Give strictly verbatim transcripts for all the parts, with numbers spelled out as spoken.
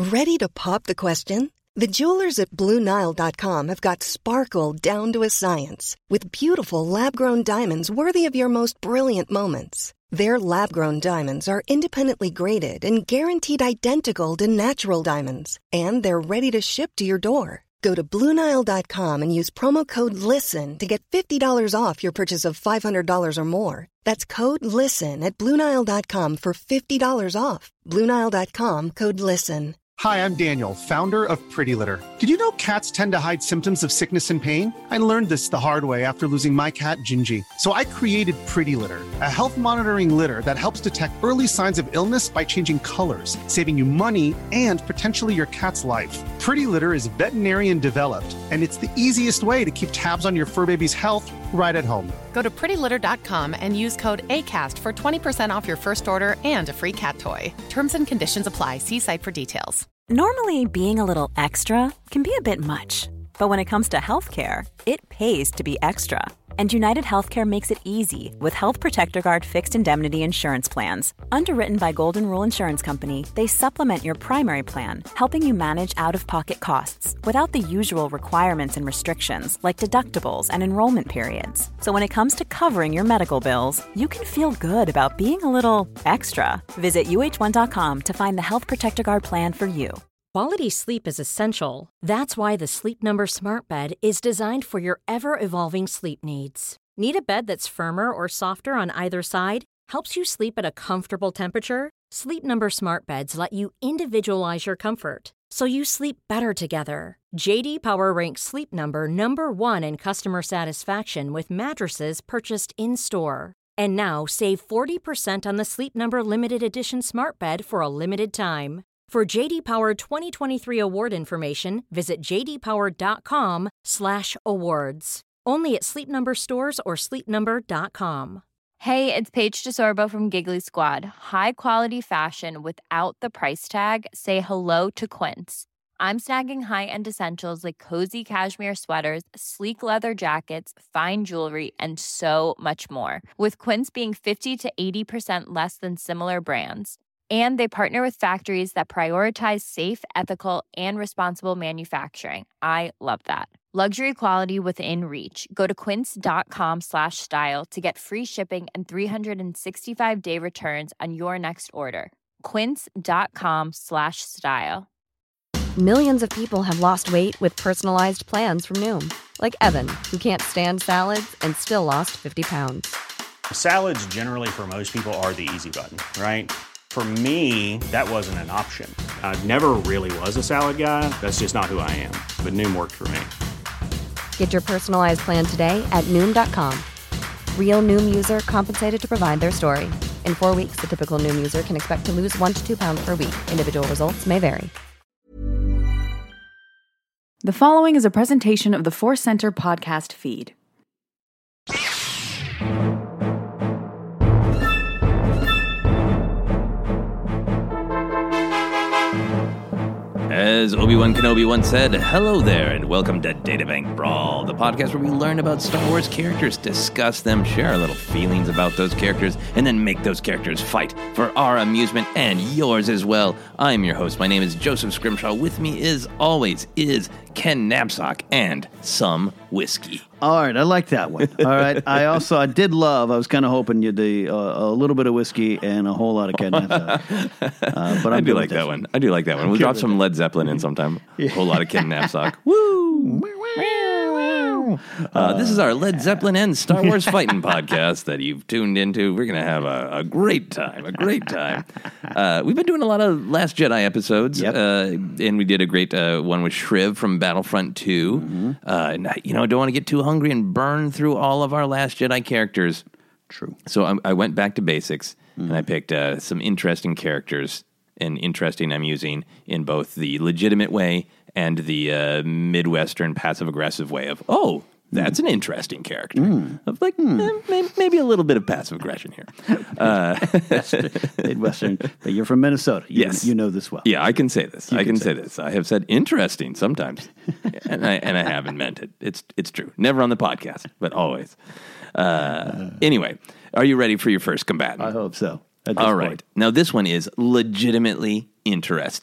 Ready to pop the question? The jewelers at Blue Nile dot com have got sparkle down to a science with beautiful lab-grown diamonds worthy of your most brilliant moments. Their lab-grown diamonds are independently graded and guaranteed identical to natural diamonds, and they're ready to ship to your door. Go to Blue Nile dot com and use promo code LISTEN to get fifty dollars off your purchase of five hundred dollars or more. That's code LISTEN at Blue Nile dot com for fifty dollars off. Blue Nile dot com, code LISTEN. Hi, I'm Daniel, founder of Pretty Litter. Did you know cats tend to hide symptoms of sickness and pain? I learned this the hard way after losing my cat, Gingy. So I created Pretty Litter, a health monitoring litter that helps detect early signs of illness by changing colors, saving you money and potentially your cat's life. Pretty Litter is veterinarian developed, and it's the easiest way to keep tabs on your fur baby's health right at home. Go to pretty litter dot com and use code ACAST for twenty percent off your first order and a free cat toy. Terms and conditions apply. See site for details. Normally, being a little extra can be a bit much. But when it comes to healthcare, it pays to be extra. And United Healthcare makes it easy with Health Protector Guard fixed indemnity insurance plans. Underwritten by Golden Rule Insurance Company, they supplement your primary plan, helping you manage out-of-pocket costs without the usual requirements and restrictions like deductibles and enrollment periods. So when it comes to covering your medical bills, you can feel good about being a little extra. Visit U H one dot com to find the Health Protector Guard plan for you. Quality sleep is essential. That's why the Sleep Number Smart Bed is designed for your ever-evolving sleep needs. Need a bed that's firmer or softer on either side? Helps you sleep at a comfortable temperature? Sleep Number Smart Beds let you individualize your comfort, so you sleep better together. J D Power ranks Sleep Number number one in customer satisfaction with mattresses purchased in-store. And now, save forty percent on the Sleep Number Limited Edition Smart Bed for a limited time. For J D Power twenty twenty-three award information, visit j d power dot com slash awards. Only at Sleep Number stores or sleep number dot com. Hey, it's Paige DeSorbo from Giggly Squad. High quality fashion without the price tag. Say hello to Quince. I'm snagging high-end essentials like cozy cashmere sweaters, sleek leather jackets, fine jewelry, and so much more. With Quince being fifty to eighty percent less than similar brands. And they partner with factories that prioritize safe, ethical, and responsible manufacturing. I love that. Luxury quality within reach. Go to quince dot com slash style to get free shipping and three sixty-five day returns on your next order. quince dot com slash style. Millions of people have lost weight with personalized plans from Noom. Like Evan, who can't stand salads and still lost fifty pounds. Salads generally for most people are the easy button, right? For me, that wasn't an option. I never really was a salad guy. That's just not who I am. But Noom worked for me. Get your personalized plan today at Noom dot com. Real Noom user compensated to provide their story. In four weeks, the typical Noom user can expect to lose one to two pounds per week. Individual results may vary. The following is a presentation of the Force Center podcast feed. As Obi-Wan Kenobi once said, hello there and welcome to Databank Brawl, the podcast where we learn about Star Wars characters, discuss them, share our little feelings about those characters, and then make those characters fight for our amusement and yours as well. I'm your host. My name is Joseph Scrimshaw. With me, as always, is Ken Knapsack and some whiskey. All right, I like that one. All right, I also I did love. I was kind of hoping you'd do uh, a little bit of whiskey and a whole lot of Ken Knapsack. Uh, but I'm I do like that one. I do like that one. We'll drop some Led Zeppelin in sometime. A whole lot of Ken Knapsack. Woo! Uh, this is our Led Zeppelin and Star Wars fighting podcast that you've tuned into. We're going to have a, a great time, a great time. Uh, we've been doing a lot of Last Jedi episodes, yep. uh, and we did a great uh, one with Shriv from Battlefront two. Mm-hmm. Uh, and, you know, I don't want to get too hungry and burn through all of our Last Jedi characters. True. So I, I went back to basics, mm-hmm. and I picked uh, some interesting characters, and interesting I'm using in both the legitimate way and the uh, Midwestern passive-aggressive way of, oh, that's an interesting character. Mm. Of like, mm. eh, maybe, maybe a little bit of passive aggression here. Uh, Midwestern. You're from Minnesota. You, yes. You know this well. Yeah, I can say this. You I can, can say, say this. I have said interesting sometimes, and I and I haven't meant it. It's it's true. Never on the podcast, but always. Uh, anyway, are you ready for your first combatant? I hope so. All right. Point. Now, this one is legitimately interesting.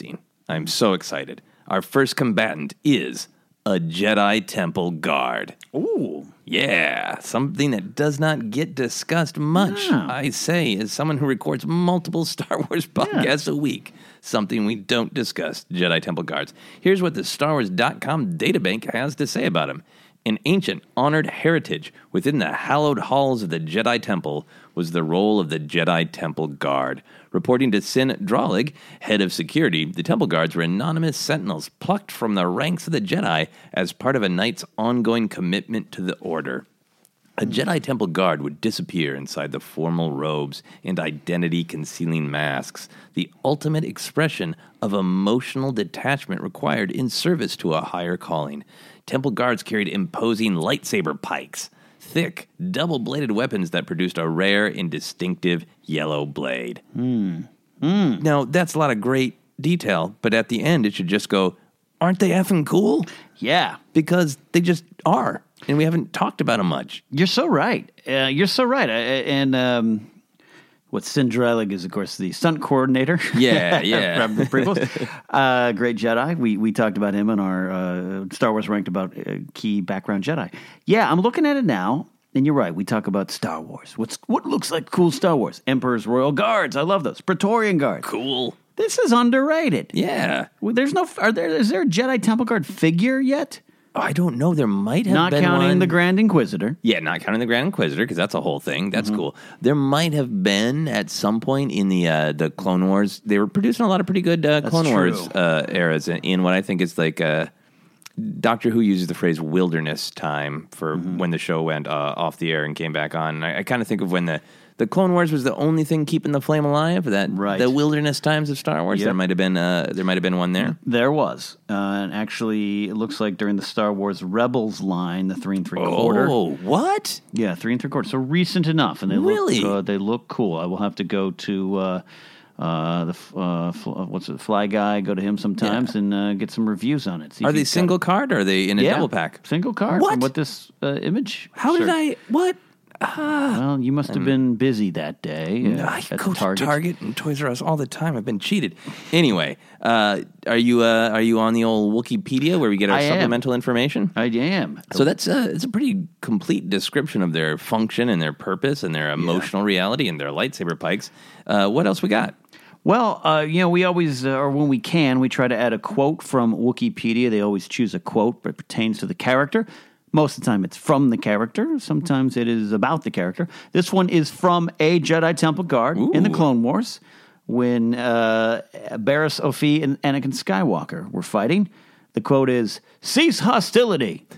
I'm so excited. Our first combatant is a Jedi Temple Guard. Ooh. Yeah, something that does not get discussed much, Yeah. I say, as someone who records multiple Star Wars podcasts yeah. a week. Something we don't discuss, Jedi Temple Guards. Here's what the Star Wars dot com databank has to say about him. An ancient, honored heritage within the hallowed halls of the Jedi Temple was the role of the Jedi Temple Guard. Reporting to Sin Dralig, head of security, the Temple Guards were anonymous sentinels plucked from the ranks of the Jedi as part of a knight's ongoing commitment to the Order. A Jedi Temple Guard would disappear inside the formal robes and identity-concealing masks, the ultimate expression of emotional detachment required in service to a higher calling. Temple Guards carried imposing lightsaber pikes, thick, double-bladed weapons that produced a rare and distinctive yellow blade. Mm. Mm. Now, that's a lot of great detail, but at the end it should just go, aren't they effing cool? Yeah. Because they just are. And we haven't talked about them much. You're so right. Uh, you're so right. Uh, and um, what Sin Dralig is, of course, the stunt coordinator. Yeah, yeah. From the prequels. Uh, great Jedi. We we talked about him in our uh, Star Wars Ranked about uh, key background Jedi. Yeah, I'm looking at it now. And you're right. We talk about Star Wars. What's What looks like cool Star Wars? Emperor's Royal Guards. I love those. Praetorian Guards. Cool. This is underrated. Yeah. Well, there's no. Are there? Is there a Jedi Temple Guard figure yet? I don't know. There might have not been counting one. the Grand Inquisitor. Yeah, not counting the Grand Inquisitor, because that's a whole thing. That's Mm-hmm. cool. There might have been at some point in the uh, the Clone Wars. They were producing a lot of pretty good uh, Clone Wars uh, eras in, in what I think is like uh, Doctor Who uses the phrase wilderness time for mm-hmm. when the show went uh, off the air and came back on. And I, I kind of think of when the The Clone Wars was the only thing keeping the flame alive. That right. the wilderness times of Star Wars. Yep. There might have been uh, there might have been one there. There was, uh, and actually, it looks like during the Star Wars Rebels line, the three and three quarter. Oh, what? Yeah, three and three quarter. So recent enough, and they really look uh, they look cool. I will have to go to uh, uh, the uh, fl- what's it, Fly Guy. Go to him sometimes yeah. and uh, get some reviews on it. See are they single card or are they in a yeah, double pack? Single card. What? From what this uh, image? How search. did I? What? Ah, well, you must have been busy that day. Uh, no, I at go Target. to Target and Toys R Us all the time. I've been cheated. Anyway, uh, are you uh, are you on the old Wikipedia where we get our I supplemental am. information? I am. So that's a, it's a pretty complete description of their function and their purpose and their emotional yeah. reality and their lightsaber pikes. Uh, what else we got? Well, uh, you know, we always, uh, or when we can, we try to add a quote from Wikipedia. They always choose a quote that pertains to the character. Most of the time it's from the character. Sometimes it is about the character. This one is from a Jedi Temple Guard Ooh. in the Clone Wars when uh, Barriss Offee and Anakin Skywalker were fighting. The quote is, "Cease hostility."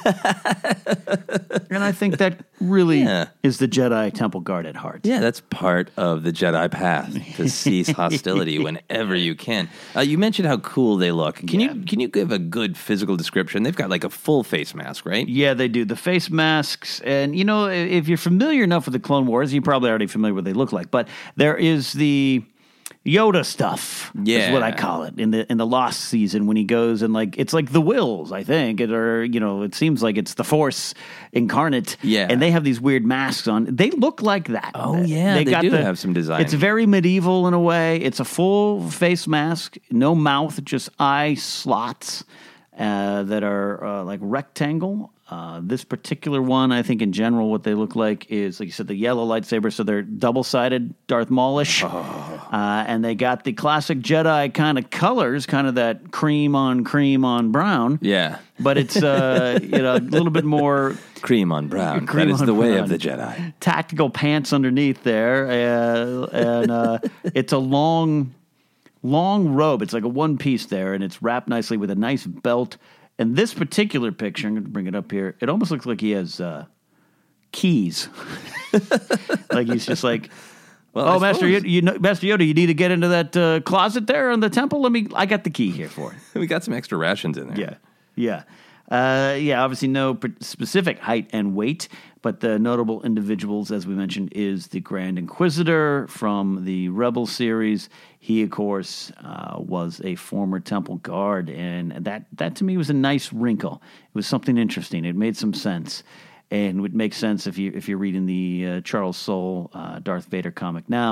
And I think that really yeah. is the Jedi Temple Guard at heart. Yeah, that's part of the Jedi path, to cease hostility whenever you can. Uh, you mentioned how cool they look. Can yeah. you can you give a good physical description? They've got like a full face mask, right? Yeah, they do. The face masks. And, you know, if you're familiar enough with the Clone Wars, you're probably already familiar with what they look like. But there is the Yoda stuff yeah. is what I call it in the in the Lost season when he goes and like it's like the Wills, I think, it, or you know, it seems like it's the Force incarnate. Yeah, and they have these weird masks on. They look like that. Oh yeah, they, they got do the, have some design. It's very medieval in a way. It's a full face mask, no mouth, just eye slots uh, that are uh, like rectangle. Uh, this particular one, I think in general, what they look like is, like you said, the yellow lightsaber. So they're double-sided Darth Maulish. Oh. Uh, and they got the classic Jedi kind of colors, kind of that cream on cream on brown. Yeah. But it's uh, you know, a little bit more... Cream on brown. Cream that is on the way brown. of the Jedi. Tactical pants underneath there. Uh, and uh, it's a long, long robe. It's like a one piece there, and it's wrapped nicely with a nice belt. And this particular picture, I'm going to bring it up here, it almost looks like he has uh, keys. Like he's just like, well, oh, Master Yoda, you know, Master Yoda, you need to get into that uh, closet there in the temple? Let me, I got the key here for it. We got some extra rations in there. Yeah, yeah. Uh, yeah, obviously no specific height and weight, but the notable individuals, as we mentioned, is the Grand Inquisitor from the Rebel series. He, of course, uh, was a former Temple Guard, and that, that to me was a nice wrinkle. It was something interesting. It made some sense, and would make sense if you if you're reading the uh, Charles Soule uh, Darth Vader comic now.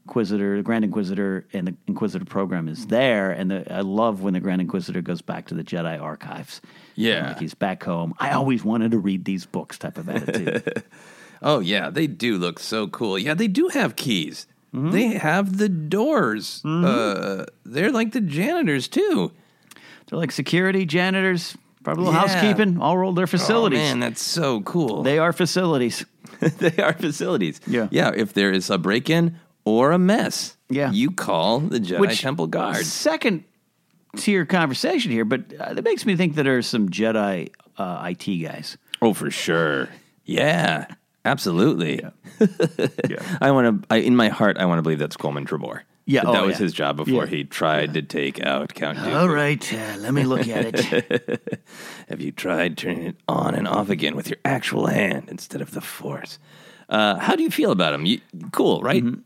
Inquisitor, the Grand Inquisitor, and the Inquisitor program is there, and the, I love when the Grand Inquisitor goes back to the Jedi archives. Yeah. Like he's back home. I always wanted to read these books type of attitude. Oh, yeah, they do look so cool. Yeah, they do have keys. Mm-hmm. They have the doors. Mm-hmm. Uh, they're like the janitors, too. They're like security, janitors, probably a little yeah. housekeeping, all rolled their facilities. Oh, man, that's so cool. They are facilities. They are facilities. Yeah. Yeah, if there is a break-in or a mess, yeah. you call the Jedi Which, Temple Guard. Second tier conversation here, but uh, that makes me think that there are some Jedi uh, I T guys. Oh, for sure. Yeah, absolutely. Yeah. yeah. I want to, in my heart, I want to believe that's Coleman Trebor. Yeah, that, oh, that was yeah. his job before yeah. he tried yeah. to take out Count Dooku. All right, uh, let me look at it. Have you tried turning it on and off again with your actual hand instead of the Force? Uh, how do you feel about him? You, cool, right? Mm-hmm.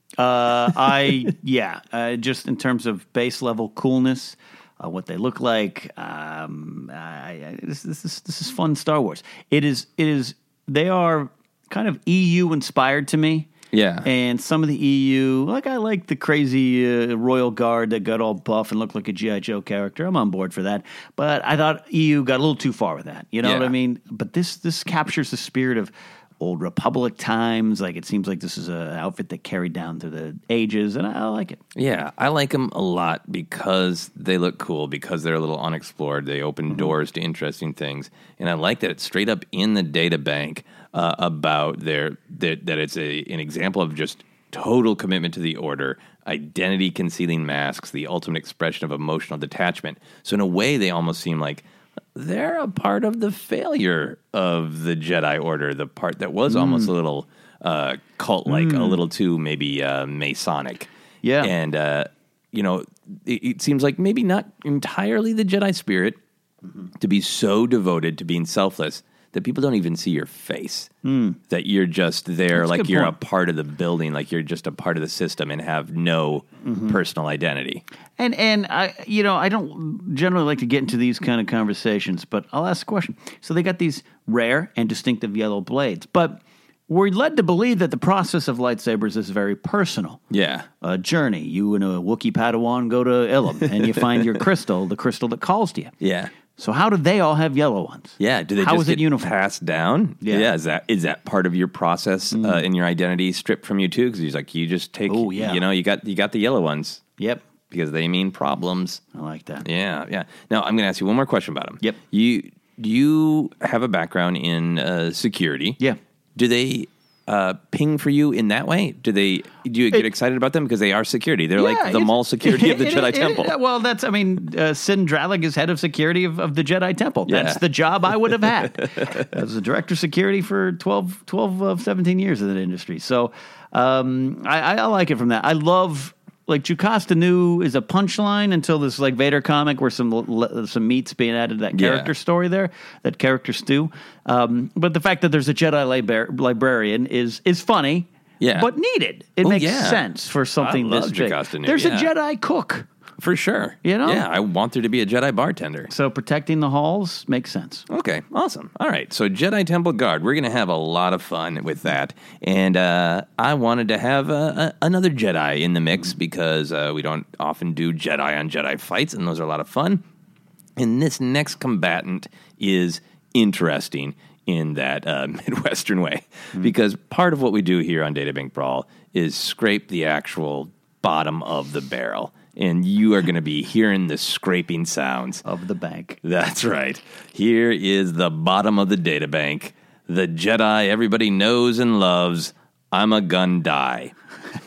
Uh, I yeah, uh, just in terms of base level coolness, uh, what they look like. Um, I, I, this, this is this is fun Star Wars. It is it is. They are kind of E U inspired to me. Yeah, and some of the E U, like I like the crazy uh, Royal Guard that got all buff and looked like a G I. Joe character. I'm on board for that. But I thought E U got a little too far with that. You know yeah. what I mean? But this this captures the spirit of Old Republic times. Like it seems like this is an outfit that carried down through the ages, and I, I like it. Yeah, I like them a lot because they look cool, because they're a little unexplored. They open mm-hmm. doors to interesting things, and I like that it's straight up in the data bank. Uh, about their, their that it's a an example of just total commitment to the Order, identity concealing masks, the ultimate expression of emotional detachment. So in a way, they almost seem like they're a part of the failure of the Jedi Order, the part that was mm. almost a little uh, cult-like, mm. a little too maybe uh, Masonic. Yeah, and uh, you know, it, it seems like maybe not entirely the Jedi spirit mm-hmm. to be so devoted to being selfless that people don't even see your face, mm. that you're just there, That's like a you're point. a part of the building, like you're just a part of the system and have no mm-hmm. personal identity. And, and I, you know, I don't generally like to get into these kind of conversations, but I'll ask a question. So they got these rare and distinctive yellow blades, but we're led to believe that the process of lightsabers is very personal. Yeah. A journey. You and a Wookiee Padawan go to Ilum, and you find your crystal, the crystal that calls to you. Yeah. So how do they all have yellow ones? Yeah, do they how just is get it uniform? Passed down? Yeah. yeah, is that is that part of your process mm. uh, in your identity stripped from you too? Because he's like, you just take, oh, yeah. you know, you got you got the yellow ones. Yep, because they mean problems. I like that. Yeah, yeah. Now I'm going to ask you one more question about them. Yep. You you have a background in uh, security. Yeah. Do they uh, ping for you in that way? Do they? Do you get it, excited about them because they are security? They're yeah, like the mall security of the it, Jedi it, Temple. It, well, that's I mean, uh, Sin Drallig is head of security of, of the Jedi Temple. Yeah. That's the job I would have had as a director of security for twelve, twelve of seventeen years in the industry. So um, I, I like it from that. I love. Like, Jocasta Nu is a punchline until this, like, Vader comic where some some meat's being added to that character yeah. story there, that character stew. Um, but the fact that there's a Jedi libra- librarian is is funny, yeah. but needed. It Ooh, makes yeah. sense for something I this love big. Jocasta Nu, There's yeah. a Jedi cook. For sure. You know? Yeah, I want there to be a Jedi bartender. So protecting the halls makes sense. Okay, awesome. All right, so Jedi Temple Guard, we're going to have a lot of fun with that. And uh, I wanted to have uh, a, another Jedi in the mix because uh, we don't often do Jedi on Jedi fights, and those are a lot of fun. And this next combatant is interesting in that uh, Midwestern way mm. because part of what we do here on Databank Brawl is scrape the actual bottom of the barrel. And you are going to be hearing the scraping sounds of the bank. That's right. Here is the bottom of the data bank. The Jedi everybody knows and loves. I'm a gun die.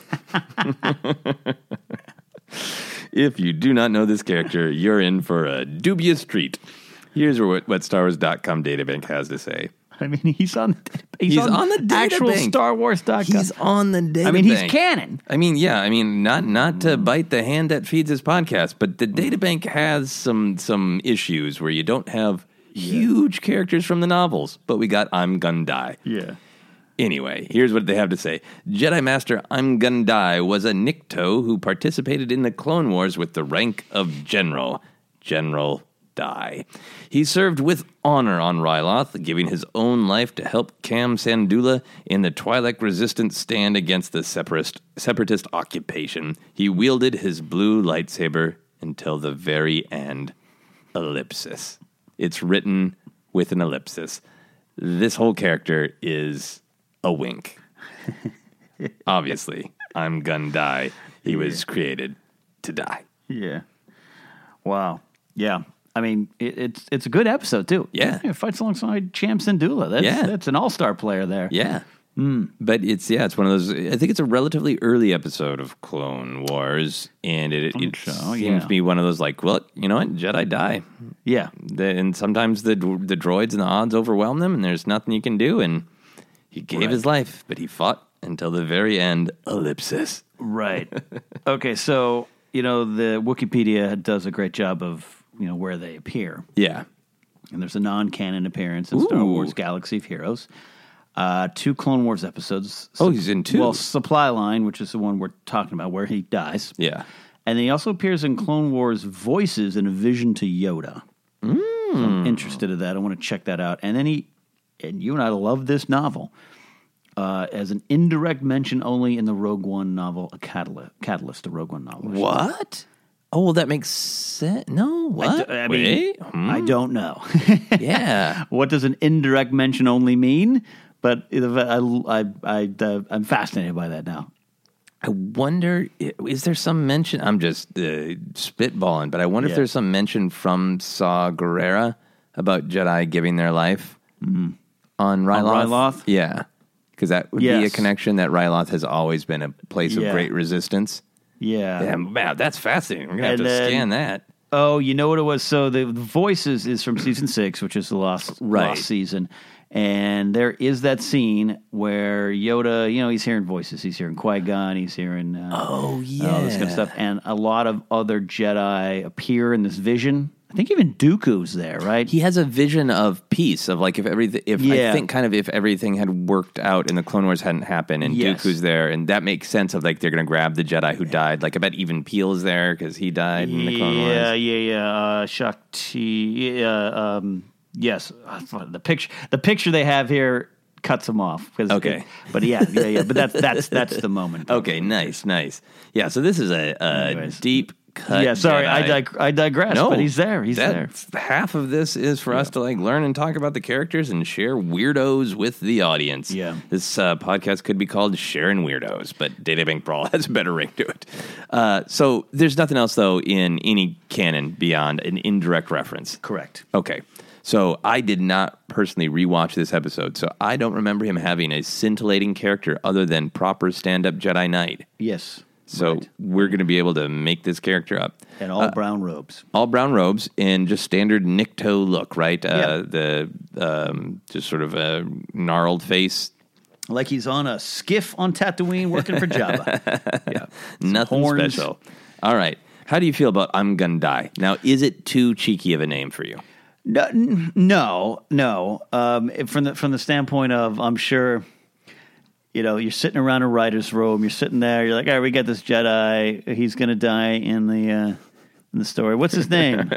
If you do not know this character, you're in for a dubious treat. Here's what, what Star Wars dot com Databank has to say. I mean, he's on he's, he's on, on the data actual bank. Star Wars dot com. He's on the data I mean, bank. he's canon. I mean, yeah. I mean, not not to bite the hand that feeds his podcast, but the data bank has some some issues where you don't have huge yeah. characters from the novels, but we got I'm Gun Die. Yeah. Anyway, here's what they have to say. Jedi Master I'm Gun Die was a Nikto who participated in the Clone Wars with the rank of General. General die. He served with honor on Ryloth, giving his own life to help Cam Syndulla in the Twi'lek resistance stand against the separatist, separatist occupation. He wielded his blue lightsaber until the very end. Ellipsis. It's written with an ellipsis. This whole character is a wink. Obviously, I'm gonna die. He was created to die. Yeah. Wow. Yeah. I mean, it, it's it's a good episode, too. Yeah. It fights alongside Cam Syndulla. That's, Yeah. that's an all-star player there. Yeah. Mm. But it's, yeah, it's one of those, I think it's a relatively early episode of Clone Wars, and it, it so, seems yeah. to be one of those, like, well, you know what, Jedi die. Yeah. The, and sometimes the the droids and the odds overwhelm them, and there's nothing you can do, and he gave Right. his life, but he fought until the very end. Ellipsis. Right. Okay, so, you know, the Wikipedia does a great job of, you know, where they appear. Yeah. And there's a non-canon appearance in Star Ooh. Wars Galaxy of Heroes. Uh, two Clone Wars episodes. Oh, he's in two. Well, Supply Line, which is the one we're talking about, where he dies. Yeah. And he also appears in Clone Wars Voices in a vision to Yoda. Mm. So I'm interested in that. I want to check that out. And then he, and you and I love this novel, uh, as an indirect mention only in the Rogue One novel, a Catalyst, Catalyst the Rogue One novel. What? Oh, well, that makes sense. No, what? I, d- I mean, Wait. Hmm. I don't know. Yeah. What does an indirect mention only mean? But I, I, I, uh, I'm fascinated by that now. I wonder, is there some mention? I'm just uh, spitballing, but I wonder Yeah. if there's some mention from Saw Gerrera about Jedi giving their life Mm-hmm. on Ryloth. Ryloth? Yeah. Because that would be a Yes. connection that Ryloth has always been a place of Yeah. great resistance. Yeah. Yeah, wow, that's fascinating. We're going to have And to then- scan that. Oh, you know what it was? So the, the Voices is from season six, which is the lost, Right. lost season. And there is that scene where Yoda, you know, he's hearing voices. He's hearing Qui-Gon. He's hearing uh, Oh, yeah. all this kind of stuff. And a lot of other Jedi appear in this vision. I think even Dooku's there, right? He has a vision of peace, of like if everything, if Yeah. I think kind of if everything had worked out and the Clone Wars hadn't happened and Yes. Dooku's there, and that makes sense of like they're going to grab the Jedi who died. Like I bet even Peel's there because he died in the Clone Wars. Yeah, yeah, yeah. Uh, Shakti. Yeah, um, yes. The picture, the picture they have here cuts him off. 'Cause Okay. it- but yeah, yeah, yeah. But that's that's that's the moment. Okay, nice, nice. Yeah, so this is a, a Anyways. deep cut. Yeah, sorry, I, Jedi. dig- I digress. No, but he's there. He's there. that's- Half of this is for us to like learn and talk about the characters and share weirdos with the audience. Yeah. This uh, podcast could be called Sharing Weirdos, but Databank Brawl has a better ring to it. Uh, so there's nothing else though in any canon beyond an indirect reference. Correct. Okay. So I did not personally rewatch this episode, so I don't remember him having a scintillating character other than proper stand-up Jedi Knight. Yes. So right. we're going to be able to make this character up. And all Uh, brown robes. all brown robes and just standard Nikto look, right? Yeah. Uh, the um, just sort of a gnarled face. Like he's on a skiff on Tatooine working for Jabba. yeah. Nothing horns. special. All right. How do you feel about I'm Gonna Die? Now, is it too cheeky of a name for you? No, n- no, no. Um, from the from the standpoint of, I'm sure, you know, you're sitting around a writer's room. You're sitting there. You're like, all right, we got this Jedi. He's going to die in the uh, in the story. What's his name?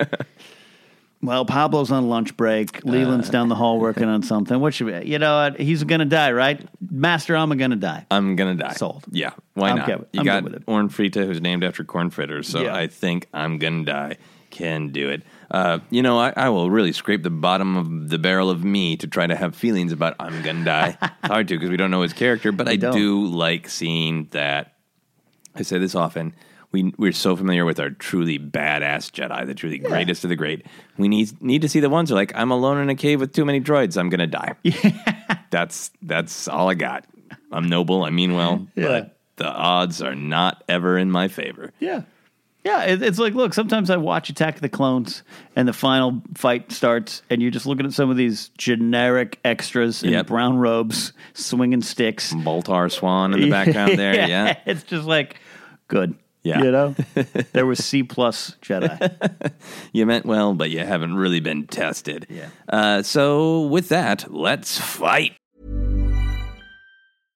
Well, Pablo's on lunch break. Leland's down the hall working on something. What should we? You know, what? He's going to die, right? Master, I'm going to die. I'm Gonna Die. Sold. Yeah. Why I'm not? good- You I'm got good with it. Orn Frita, who's named after corn fritters, so Yeah. I think I'm Gonna Die can do it. Uh, you know, I, I will really scrape the bottom of the barrel of me to try to have feelings about I'm Gonna Die. It's hard to because we don't know his character, but I don't. do like seeing that. I say this often. We, we're so familiar with our truly badass Jedi, the truly greatest of the great. We need need to see the ones who are like, I'm alone in a cave with too many droids. I'm going to die. That's that's all I got. I'm noble. I mean well. Yeah. But the odds are not ever in my favor. Yeah. Yeah, it, it's like, look, sometimes I watch Attack of the Clones and the final fight starts and you're just looking at some of these generic extras in Yep. brown robes swinging sticks. Baltar Swan in the background there. Yeah. It's just like, good. Yeah. You know? There was C plus Jedi. You meant well, but you haven't really been tested. Yeah. Uh, so with that, let's fight.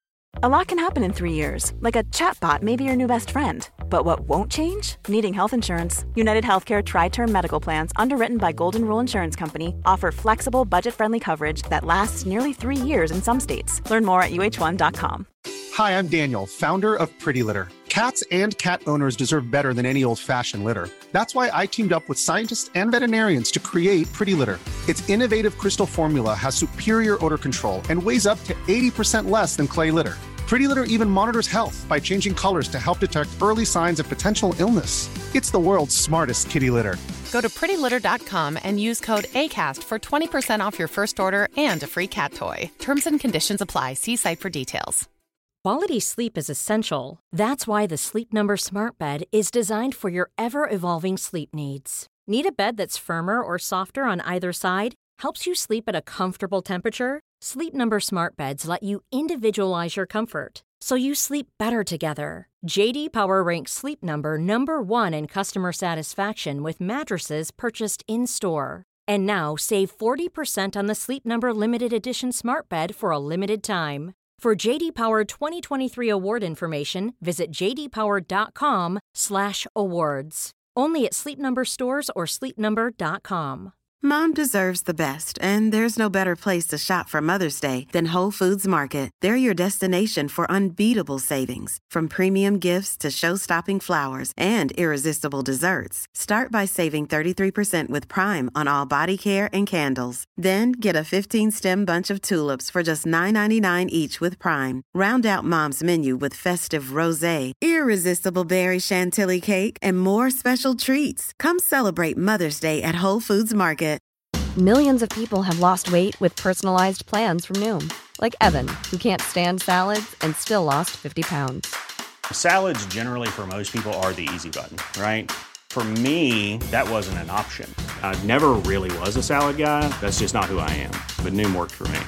A lot can happen in three years, like a chatbot may be your new best friend. But what won't change? Needing health insurance. United Healthcare Tri-Term Medical Plans, underwritten by Golden Rule Insurance Company, offer flexible, budget-friendly coverage that lasts nearly three years in some states. Learn more at U H one dot com. Hi, I'm Daniel, founder of Pretty Litter. Cats and cat owners deserve better than any old-fashioned litter. That's why I teamed up with scientists and veterinarians to create Pretty Litter. Its innovative crystal formula has superior odor control and weighs up to eighty percent less than clay litter. Pretty Litter even monitors health by changing colors to help detect early signs of potential illness. It's the world's smartest kitty litter. Go to pretty litter dot com and use code ACAST for twenty percent off your first order and a free cat toy. Terms and conditions apply. See site for details. Quality sleep is essential. That's why the Sleep Number Smart Bed is designed for your ever-evolving sleep needs. Need a bed that's firmer or softer on either side? Helps you sleep at a comfortable temperature? Sleep Number Smart Beds let you individualize your comfort, so you sleep better together. J D Power ranks Sleep Number number one in customer satisfaction with mattresses purchased in-store. And now save forty percent on the Sleep Number Limited Edition Smart Bed for a limited time. For J D Power twenty twenty-three award information, visit j d power dot com slash awards. Only at Sleep Number stores or sleep number dot com. Mom deserves the best, and there's no better place to shop for Mother's Day than Whole Foods Market. They're your destination for unbeatable savings, from premium gifts to show-stopping flowers and irresistible desserts. Start by saving thirty-three percent with Prime on all body care and candles. Then get a fifteen-stem bunch of tulips for just nine ninety-nine each with Prime. Round out Mom's menu with festive rosé, irresistible berry chantilly cake, and more special treats. Come celebrate Mother's Day at Whole Foods Market. Millions of people have lost weight with personalized plans from Noom. Like Evan, who can't stand salads and still lost fifty pounds. Salads generally for most people are the easy button, right? For me, that wasn't an option. I never really was a salad guy. That's just not who I am. But Noom worked for me.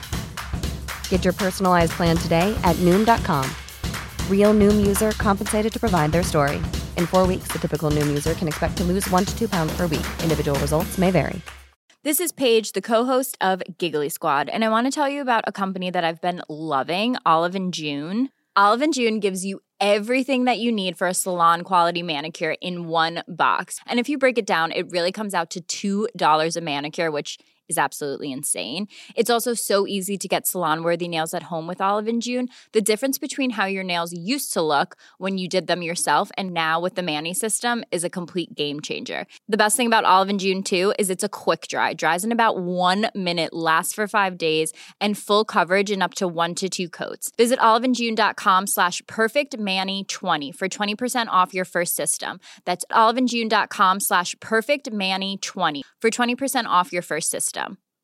Get your personalized plan today at Noom dot com. Real Noom user compensated to provide their story. In four weeks, the typical Noom user can expect to lose one to two pounds per week. Individual results may vary. This is Paige, the co-host of Giggly Squad, and I want to tell you about a company that I've been loving, Olive and June. Olive and June gives you everything that you need for a salon-quality manicure in one box. And if you break it down, it really comes out to two dollars a manicure, which is absolutely insane. It's also so easy to get salon-worthy nails at home with Olive and June. The difference between how your nails used to look when you did them yourself and now with the Mani system is a complete game changer. The best thing about Olive and June, too, is it's a quick dry. Dries in about one minute, lasts for five days, and full coverage in up to one to two coats. Visit oliveandjune.com slash perfectmani20 for twenty percent off your first system. That's oliveandjune.com slash perfectmani20 for twenty percent off your first system.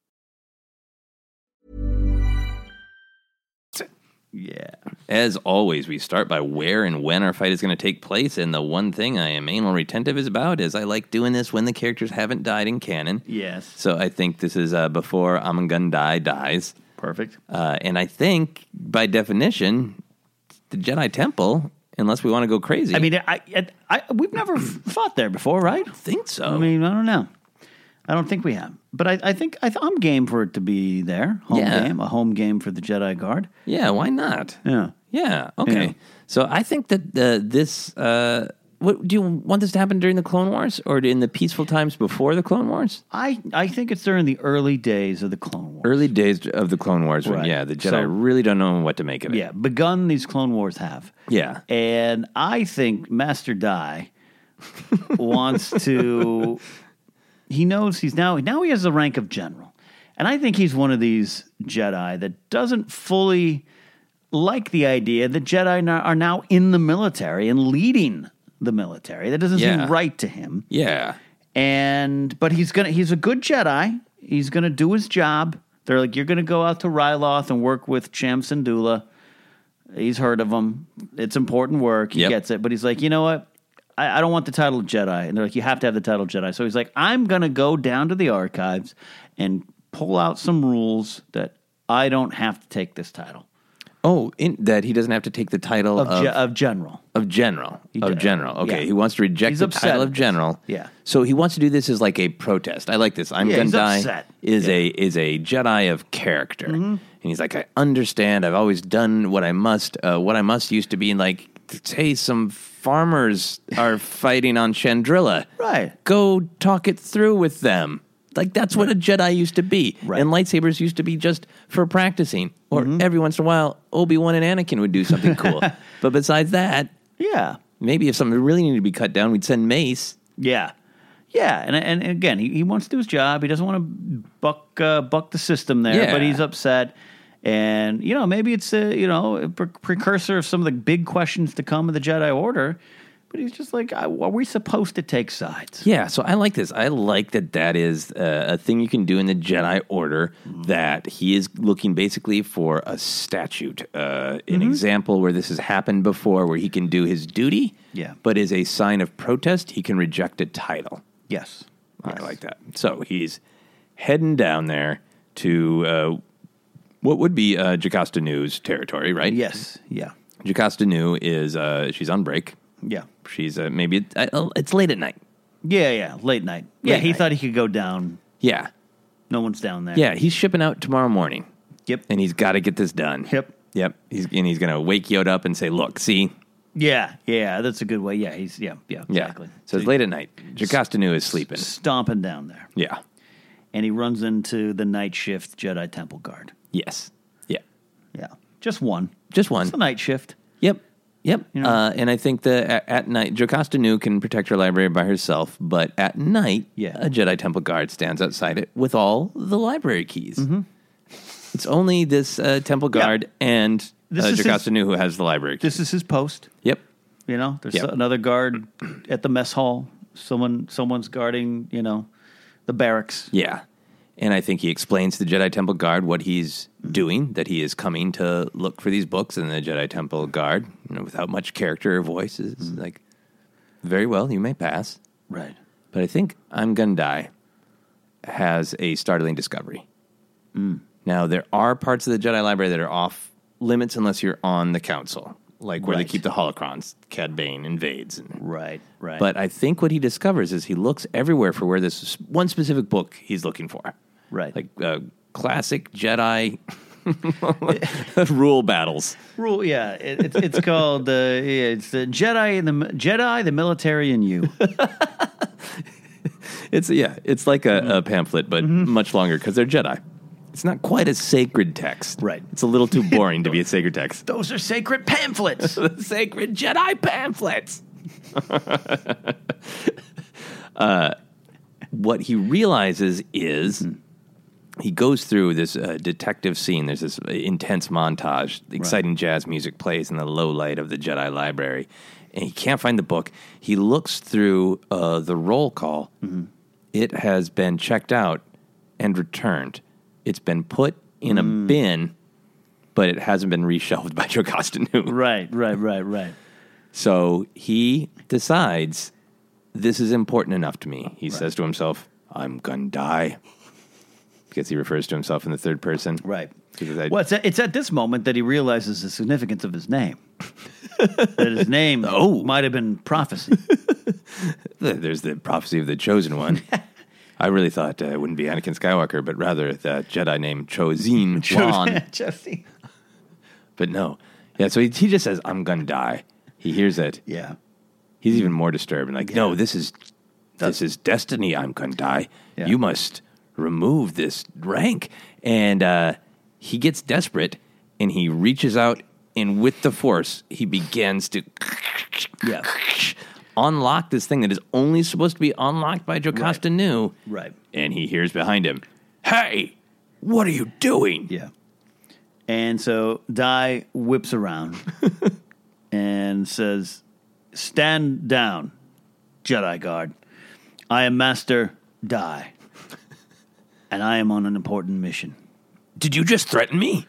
Yeah. As always, we start by where and when our fight is going to take place, and the one thing I am anal retentive is about is I like doing this when the characters haven't died in canon. Yes. So I think this is uh, before Amungun dies. Perfect. Uh, and I think, by definition, the Jedi Temple, unless we want to go crazy. I mean, I, I, I we've never fought there before, right? I don't think so. I mean, I don't know. I don't think we have. But I, I think I th- I'm game for it to be there. Home Yeah. game, a home game for the Jedi Guard. Yeah, why not? Yeah. Yeah, okay. Yeah. So I think that uh, this... Uh, what, do you want this to happen during the Clone Wars or in the peaceful times before the Clone Wars? I, I think it's during the early days of the Clone Wars. Early days of the Clone Wars when, Right. yeah, the Jedi So- really don't know what to make of it. Yeah, begun these Clone Wars have. Yeah. And I think Master Dai wants to... He knows he's now... Now he has the rank of general. And I think he's one of these Jedi that doesn't fully like the idea that Jedi now- are now in the military and leading the military. That doesn't Yeah. seem right to him. Yeah. And but he's gonna he's a good Jedi. He's gonna do his job. They're like, you're gonna go out to Ryloth and work with Cham Syndulla. He's heard of him. It's important work. He Yep. gets it. But he's like, you know what? I, I don't want the title of Jedi. And they're like, you have to have the title of Jedi. So he's like, I'm gonna go down to the archives and pull out some rules that I don't have to take this title. Oh, in, that he doesn't have to take the title Of, of... ge- of general. Of general. He of does. general. Okay, Yeah. he wants to reject He's the upset title at of this. general. Yeah. So he wants to do this as like a protest. I like this. I'm Yeah, gonna he's die upset. is Yeah. a is a Jedi of character. Mhm. And he's like, I understand. I've always done what I must. Uh, what I must used to be like, hey, some farmers are fighting on Chandrilla. Right. Go talk it through with them. Like, that's what a Jedi used to be. Right. And lightsabers used to be just for practicing. Or mm-hmm. every once in a while, Obi-Wan and Anakin would do something cool. But besides that, yeah, maybe if something really needed to be cut down, we'd send Mace. Yeah. Yeah, and and again, he, he wants to do his job. He doesn't want to buck uh, buck the system there, Yeah. but he's upset. And, you know, maybe it's a, you know, a pre- precursor of some of the big questions to come in the Jedi Order. But he's just like, are we supposed to take sides? Yeah, so I like this. I like that that is uh, a thing you can do in the Jedi Order, mm-hmm. that he is looking basically for a statute, uh, mm-hmm. an example where this has happened before, where he can do his duty, yeah. but as a sign of protest, he can reject a title. Yes. I yes. like that. So he's heading down there to uh, what would be uh, Jocasta Nu's territory, right? Yes, yeah. Jocasta Nu is, uh, she's on break. Yeah. She's, uh, maybe, uh, it's late at night. Yeah, yeah, late night. Yeah, Late he night. thought he could go down. Yeah. No one's down there. Yeah, he's shipping out tomorrow morning. Yep. And he's got to get this done. Yep. Yep. He's, and he's going to wake Yoda up and say, look, see? Yeah, yeah, that's a good way. Yeah, he's, yeah, yeah, exactly. Yeah. So it's late at night. Jocasta Nu is sleeping. Stomping down there. Yeah. And he runs into the night shift Jedi Temple Guard. Yes. Yeah. Yeah. Just one. Just one. It's the night shift. Yep. Yep. You know? uh, and I think that at, at night, Jocasta Nu can protect her library by herself, but at night, Yeah. a Jedi Temple Guard stands outside it with all the library keys. Mm-hmm. It's only this uh, Temple Guard Yeah. and This uh, is Jocasta his- Nu who has the library keys. This is his post. Yep. You know, there's Yep. another guard at the mess hall. Someone, someone's guarding, you know, the barracks. Yeah. And I think he explains to the Jedi Temple Guard what he's doing, that he is coming to look for these books, and the Jedi Temple Guard, you know, without much character or voice, is Mm-hmm. like, very well, you may pass. Right. But I think I'm Gonna Die has a startling discovery. Mm. Now, there are parts of the Jedi Library that are off limits unless you're on the Council, like where Right. they keep the holocrons. Cad Bane invades. And, Right, right. But I think what he discovers is he looks everywhere for where this one specific book he's looking for. Right. Like uh, classic Jedi rule battles. Rule, yeah. It, it's it's called uh, yeah, it's the Jedi and the Jedi, the military, and you. It's yeah, it's like a, Mm-hmm. a pamphlet, but much longer because they're Jedi. It's not quite a sacred text. Right. It's a little too boring to be a sacred text. Those are sacred pamphlets. The sacred Jedi pamphlets. uh, what he realizes is he goes through this uh, detective scene. There's this intense montage. Exciting jazz music plays in the low light of the Jedi library. And he can't find the book. He looks through uh, the roll call. Mm-hmm. It has been checked out and returned. It's been put in a Mm. bin, but it hasn't been reshelved by Jocasta Nu. Right, right, right, right. So he decides, this is important enough to me. He says to himself, I'm gonna die. Because he refers to himself in the third person. Right. I, Well, it's at, it's at this moment that he realizes the significance of his name. That his name Oh. might have been prophecy. There's the prophecy of the chosen one. I really thought uh, it wouldn't be Anakin Skywalker, but rather the Jedi named Chozin Wan. Jesse. But no. Yeah, so he, he just says, I'm gonna die. He hears it. Yeah. He's even more disturbed and like, no, this is this is destiny. I'm gonna die. Yeah. You must remove this rank. And uh, he gets desperate and he reaches out and with the Force, he begins to Yeah. unlock this thing that is only supposed to be unlocked by Jocasta Right. Nu. Right. And he hears behind him, hey, what are you doing? Yeah. And so Dai whips around and says, stand down, Jedi Guard. I am Master Dai, and I am on an important mission. Did you just threaten me?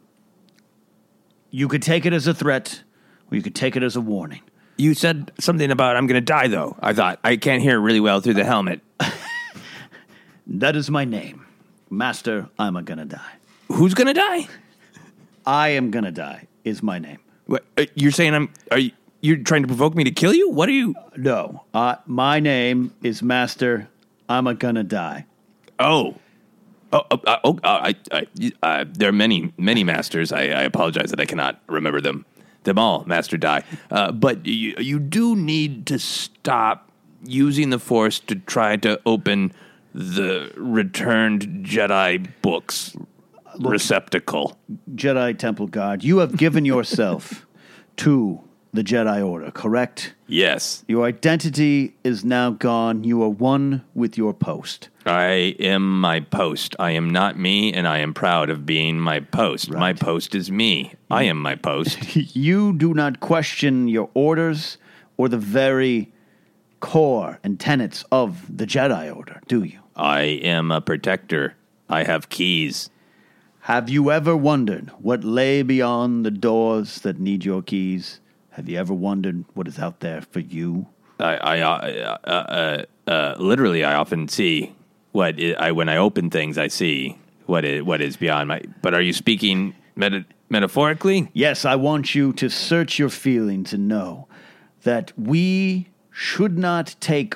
You could take it as a threat, or you could take it as a warning. You said something about I'm going to die, though. I thought, I can't hear really well through the helmet. That is my name. Master, I'm a gonna die. Who's going to die? I am gonna die is my name. What, uh, you're saying I'm... Are you... You're trying to provoke me to kill you? What are you... No, uh, my name is Master, I'm a gonna die. Oh. Oh, oh, uh, oh uh, I, I, uh, there are many, many masters. I, I apologize that I cannot remember them, them all, Master Dai. Uh, but you, you do need to stop using the Force to try to open the returned Jedi books Look, receptacle. Jedi Temple Guard, you have given yourself to the Jedi Order, correct? Yes. Your identity is now gone. You are one with your post. I am my post. I am not me, and I am proud of being my post. Right. My post is me. I am my post. You do not question your orders or the very core and tenets of the Jedi Order, do you? I am a protector. I have keys. Have you ever wondered what lay beyond the doors that need your keys? Have you ever wondered what is out there for you? I, I uh, uh, uh, uh, literally, I often see what I, I when I open things, I see what is what is beyond my. But are you speaking meta, metaphorically? Yes, I want you to search your feelings and know that we should not take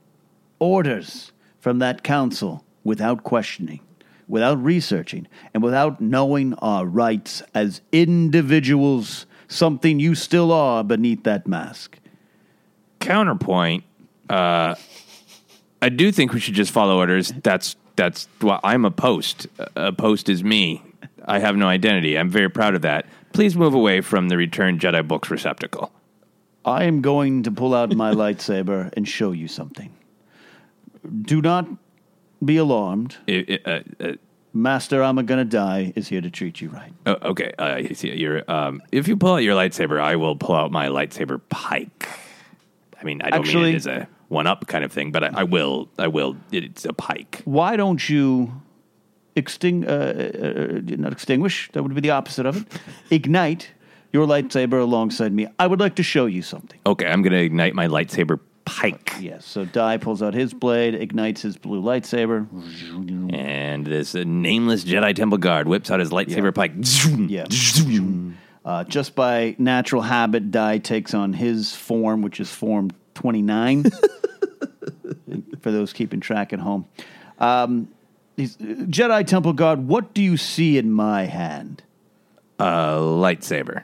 orders from that council without questioning, without researching, and without knowing our rights as individuals. Something you still are beneath that mask. Counterpoint, uh, I do think we should just follow orders. That's that's well, I'm a post. A post is me. I have no identity. I'm very proud of that. Please move away from the Returned Jedi Books receptacle. I am going to pull out my lightsaber and show you something. Do not be alarmed. It, it, uh, uh, Master I'm gonna die is here to treat you right. Oh, okay. Uh, I see. You're, um, if you pull out your lightsaber, I will pull out my lightsaber pike. I mean, I don't Actually, mean it as a one-up kind of thing, but I, I will. I will. It's a pike. Why don't you exting- uh, uh, not extinguish? That would be the opposite of it. Ignite your lightsaber alongside me. I would like to show you something. Okay, I'm going to ignite my lightsaber pike. Yes, so Dai pulls out his blade, ignites his blue lightsaber. And this uh, nameless Jedi Temple Guard whips out his lightsaber yeah. pike. Yeah. Uh, just by natural habit, Dai takes on his form, which is form twenty-nine, for those keeping track at home. Um, Jedi Temple Guard, what do you see in my hand? A uh, lightsaber.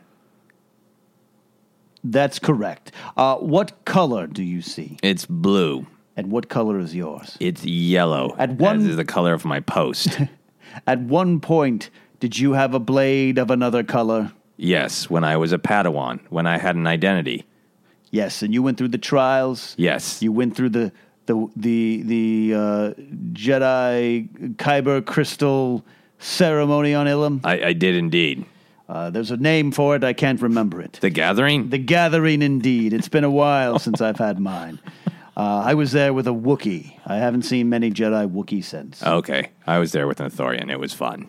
That's correct. Uh, what color do you see? It's blue. And what color is yours? It's yellow. At one, as is the color of my post. At one point, did you have a blade of another color? Yes, when I was a Padawan, when I had an identity. Yes, and you went through the trials. Yes. You went through the the the the uh, Jedi Kyber crystal ceremony on Ilum. I, I did indeed. Uh, there's a name for it. I can't remember it. The Gathering? The Gathering, indeed. It's been a while since I've had mine. Uh, I was there with a Wookiee. I haven't seen many Jedi Wookiee since. Okay. I was there with an Ithorian. It was fun.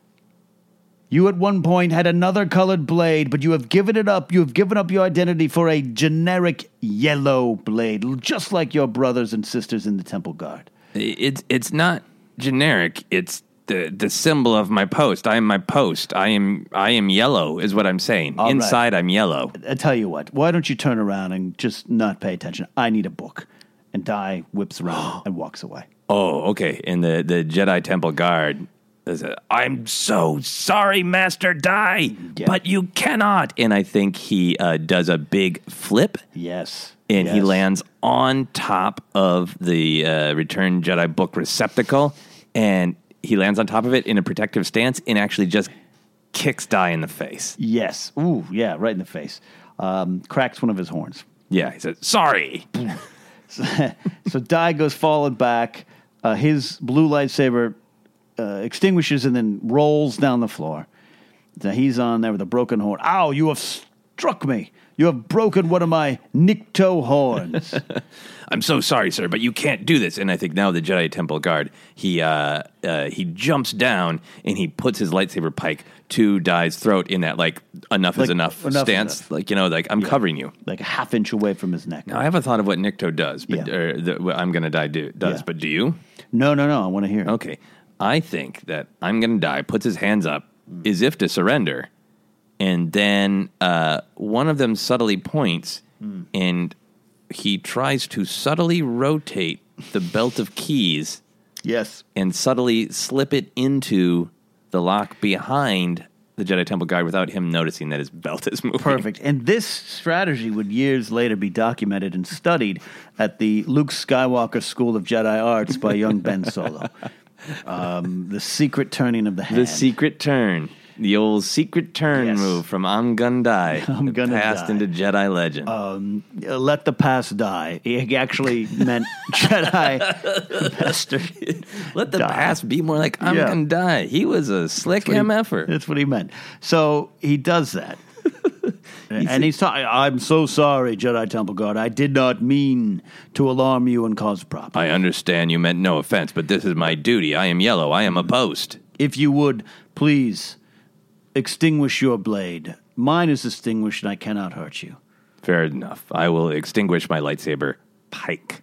You at one point had another colored blade, but you have given it up. You have given up your identity for a generic yellow blade, just like your brothers and sisters in the Temple Guard. It's it's not generic. It's the the symbol of my post. I am my post. I am I am yellow is what I'm saying. All Inside right. I'm yellow. I tell you what. Why don't you turn around and just not pay attention? I need a book. And Dai whips around and walks away. Oh, okay. And the, the Jedi Temple Guard is a, I'm so sorry, Master Dai, yeah. but you cannot. And I think he uh, does a big flip. Yes. And yes. he lands on top of the uh, Return Jedi book receptacle. And he lands on top of it in a protective stance and actually just kicks Dai in the face. Yes. Ooh, yeah, right in the face. Um, cracks one of his horns. Yeah, he says, sorry. so, so Dai goes falling back. Uh, his blue lightsaber uh, extinguishes and then rolls down the floor. So he's on there with a broken horn. Ow, you have struck me. You have broken one of my Nikto horns. I'm so sorry, sir, but you can't do this. And I think now the Jedi Temple Guard, he uh, uh, he jumps down and he puts his lightsaber pike to Dai's throat in that, like, enough like, is enough, enough stance. enough. Like, you know, like, I'm yeah. covering you. Like a half inch away from his neck. Now, I have a thought of what Nikto does, but yeah. or the, what I'm going to die do, does, yeah. but do you? No, no, no, I want to hear it. Okay. I think that I'm going to die, puts his hands up mm. as if to surrender, and then uh, one of them subtly points, mm. and he tries to subtly rotate the belt of keys Yes. And subtly slip it into the lock behind the Jedi Temple Guard without him noticing that his belt is moving. Perfect. And this strategy would years later be documented and studied at the Luke Skywalker School of Jedi Arts by young Ben Solo. Um, the secret turning of the hand. The secret turn. The old secret turn Yes. move from I'm Gonna Die. I'm gonna passed die. into Jedi legend. Um, let the past die. He actually meant Jedi master. Let the die. past be more like I'm Yeah. Gonna Die. He was a slick That's what he- M F er. That's what he meant. So he does that. And he's talking, I'm so sorry, Jedi Temple Guard. I did not mean to alarm you and cause problems. I understand you meant no offense, but this is my duty. I am yellow. I am a post. If you would, please extinguish your blade. Mine is extinguished and I cannot hurt you. Fair enough. I will extinguish my lightsaber pike.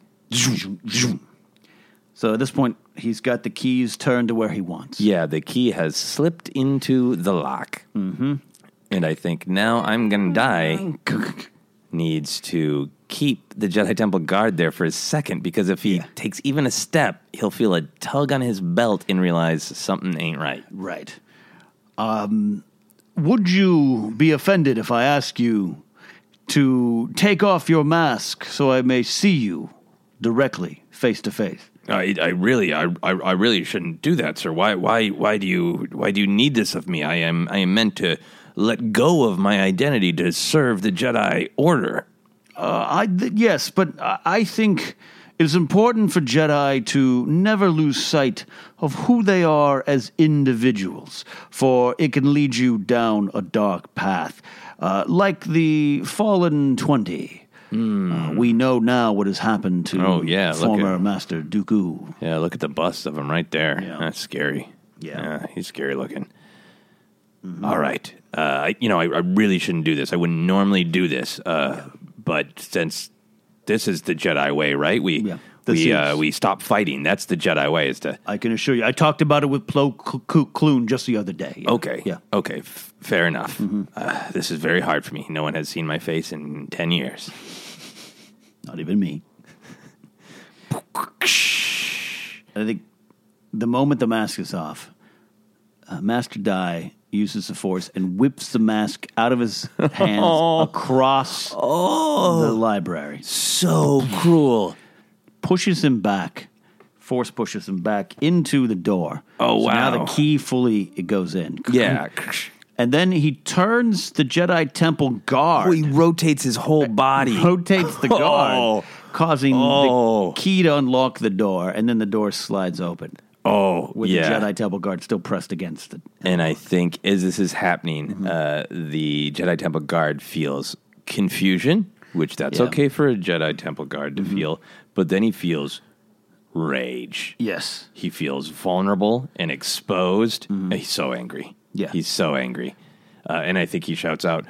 So at this point, he's got the keys turned to where he wants. Yeah, the key has slipped into the lock. Mm-hmm. And I think now I'm Gonna Die needs to keep the Jedi Temple Guard there for a second, because if he yeah. takes even a step, he'll feel a tug on his belt and realize something ain't right. Right. Um, would you be offended if I ask you to take off your mask so I may see you directly, face to face? I, I really, I, I, I really shouldn't do that, sir. Why, why, why do you, why do you need this of me? I am, I am meant to let go of my identity to serve the Jedi Order. Uh, I th- yes, but I, I think it's important for Jedi to never lose sight of who they are as individuals, for it can lead you down a dark path, uh, like the Fallen Twenty. Mm. Uh, we know now what has happened to oh, yeah, former look at, Master Dooku. Yeah, look at the bust of him right there. Yeah. That's scary. Yeah. yeah he's scary looking. Mm-hmm. All right. Uh, I, you know, I, I really shouldn't do this. I wouldn't normally do this. Uh, yeah. But since this is the Jedi way, right? We yeah, we uh, we stop fighting. That's the Jedi way. Is to. I can assure you. I talked about it with Plo Koon just the other day. Yeah. Okay. Yeah. Okay. F- fair enough. Mm-hmm. Uh, this is very hard for me. No one has seen my face in ten years. Not even me. I think the moment the mask is off, uh, Master Dai uses the Force and whips the mask out of his hands oh. across oh. the library. So cruel. Pushes him back. Force pushes him back into the door. Oh, so wow. now the key fully it goes in. Yeah. And then he turns the Jedi Temple Guard. Oh, he rotates his whole body. Rotates the guard, oh. causing oh. the key to unlock the door, and then the door slides open. Oh, with yeah. the Jedi Temple Guard still pressed against it. And I think as this is happening, mm-hmm. uh, the Jedi Temple Guard feels confusion, which that's yeah. okay for a Jedi Temple Guard to mm-hmm. feel, but then he feels rage. Yes. He feels vulnerable and exposed. Mm-hmm. He's so angry. Yeah. He's so angry. Uh, and I think he shouts out,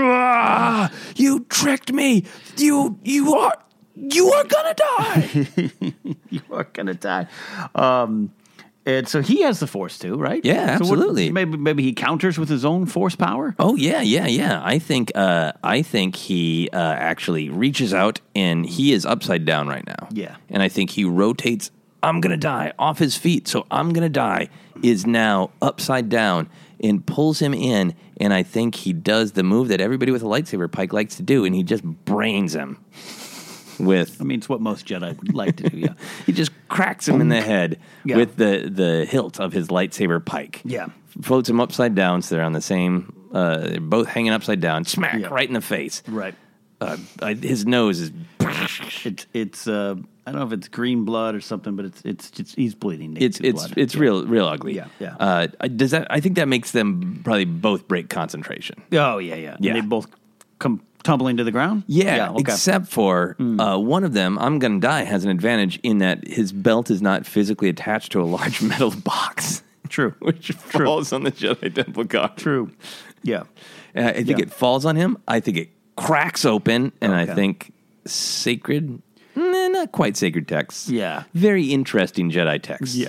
ah, you tricked me. You you are you are gonna die. You are gonna die. Um And so he has the Force too, right? Yeah, absolutely. So what, maybe maybe he counters with his own Force power. Oh yeah, yeah, yeah. I think uh, I think he uh, actually reaches out and he is upside down right now. Yeah, and I think he rotates. I'm gonna die off his feet, so I'm gonna die is now upside down and pulls him in. And I think he does the move that everybody with a lightsaber pike likes to do, and he just brains him. With, I mean, it's what most Jedi would like to do. Yeah, he just cracks him in the head yeah. with the, the hilt of his lightsaber pike. Yeah, floats him upside down, so they're on the same. Uh, they're both hanging upside down. Smack yeah. right in the face. Right. Uh, I, his nose is. It's it's. Uh, I don't know if it's green blood or something, but it's it's just he's bleeding. It's it's blood. it's yeah. real real ugly. Yeah, yeah. Uh, does that? I think that makes them probably both break concentration. Oh yeah, yeah. Yeah. And they both come tumbling to the ground? Yeah, yeah okay. except for mm. uh, one of them, I'm Gonna Die, has an advantage in that his belt is not physically attached to a large metal box. True. Which True. falls on the Jedi Temple Guard. True. Yeah. Uh, I think yeah. it falls on him. I think it cracks open, and okay. I think sacred, nah, not quite sacred texts. Yeah. Very interesting Jedi texts. Yeah.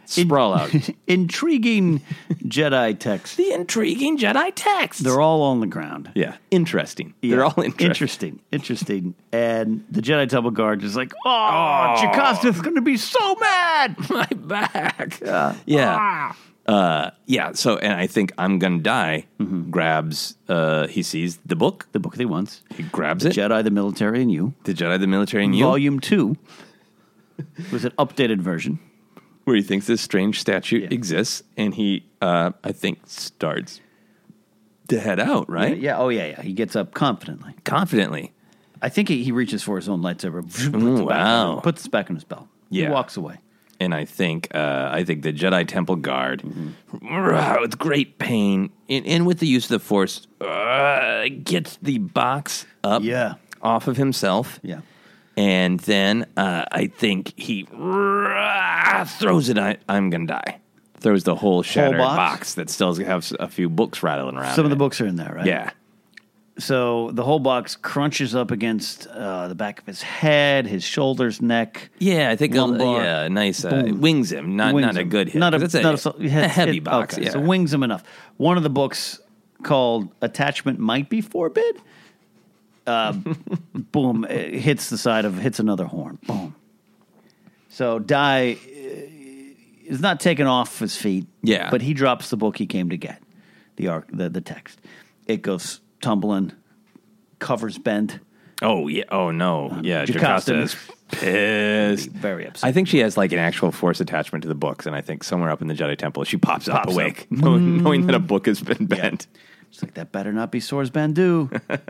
sprawl out. Intriguing Jedi text. The intriguing Jedi text. They're all on the ground. Yeah, interesting. Yeah. They're all interesting. Interesting. Interesting. And the Jedi Temple Guard is like, oh, Oh. Jocasta going to be so mad. My back. Yeah. Yeah. Ah. Uh, yeah. So, and I think I'm gonna die. Grabs. Uh, he sees the book. The book that he wants. He grabs The it. Jedi, the Military, and You. The Jedi, the Military, and You. Volume two was an updated version. Where he thinks this strange statue Yeah. exists, and he, uh, I think, starts to head out. Right? Yeah. Oh, yeah, yeah. He gets up confidently. Confidently. I think he, he reaches for his own lightsaber. Puts, Ooh, it back wow. on, puts it back in his belt. Yeah. He walks away. And I think uh, I think the Jedi Temple Guard, with great pain and, and with the use of the Force, uh, gets the box up Yeah. off of himself. Yeah. And then uh, I think he uh, throws it. I, I'm going to die. Throws the whole shattered box? box? that still has a few books rattling around. Some of in the it. books are in there, right? Yeah. So the whole box crunches up against uh, the back of his head, his shoulders, neck. Yeah, I think a, lumbar. yeah, nice. Uh, Boom. wings him, not Wings not a him. good hit. Not a, 'cause it's not a, a, so- it a has- heavy it- box. okay, Yeah. So wings him enough. One of the books called Attachment Might Be Forbid. Uh, boom! It hits the side of hits another horn. Boom. So Dai uh, is not taken off his feet. Yeah. but he drops the book he came to get, the arc, the the text. It goes tumbling. Covers bent. Oh yeah! Oh no! Yeah, Jocasta Jocasta is pissed. Very upset. I think she has like an actual Force attachment to the books, and I think somewhere up in the Jedi Temple, she pops, up Pops awake, up. knowing, knowing that a book has been bent. It's like, that better not be Sora's Bandu.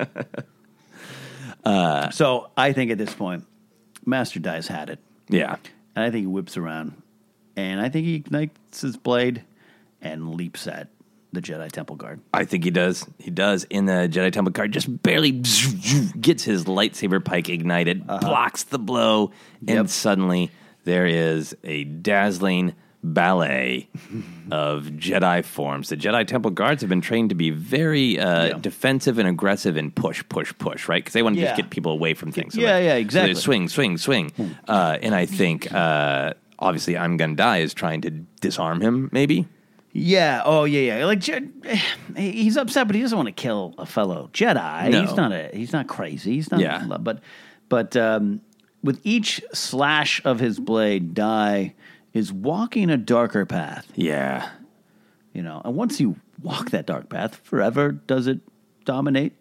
uh, so I think at this point, Master Dai's had it. Yeah, And I think he whips around. And I think he ignites his blade and leaps at the Jedi Temple Guard. I think he does. He does. In the Jedi Temple Guard, just barely gets his lightsaber pike ignited, blocks the blow, and Yep. suddenly there is a dazzling ballet of Jedi forms. The Jedi Temple Guards have been trained to be very uh, Yeah. defensive and aggressive and push, push, push, right? Because they want to Yeah. just get people away from things. So Yeah, they- yeah, so they exactly. swing, swing, swing. Uh, and I think, uh, obviously, I'm Gonna Die is trying to disarm him, maybe. Yeah. Oh, yeah, yeah. Like Je- he's upset, but he doesn't want to kill a fellow Jedi. No. He's not a. He's not crazy. He's not. Yeah. But, but um, with each slash of his blade, Dai is walking a darker path. Yeah. You know, and once you walk that dark path, forever does it dominate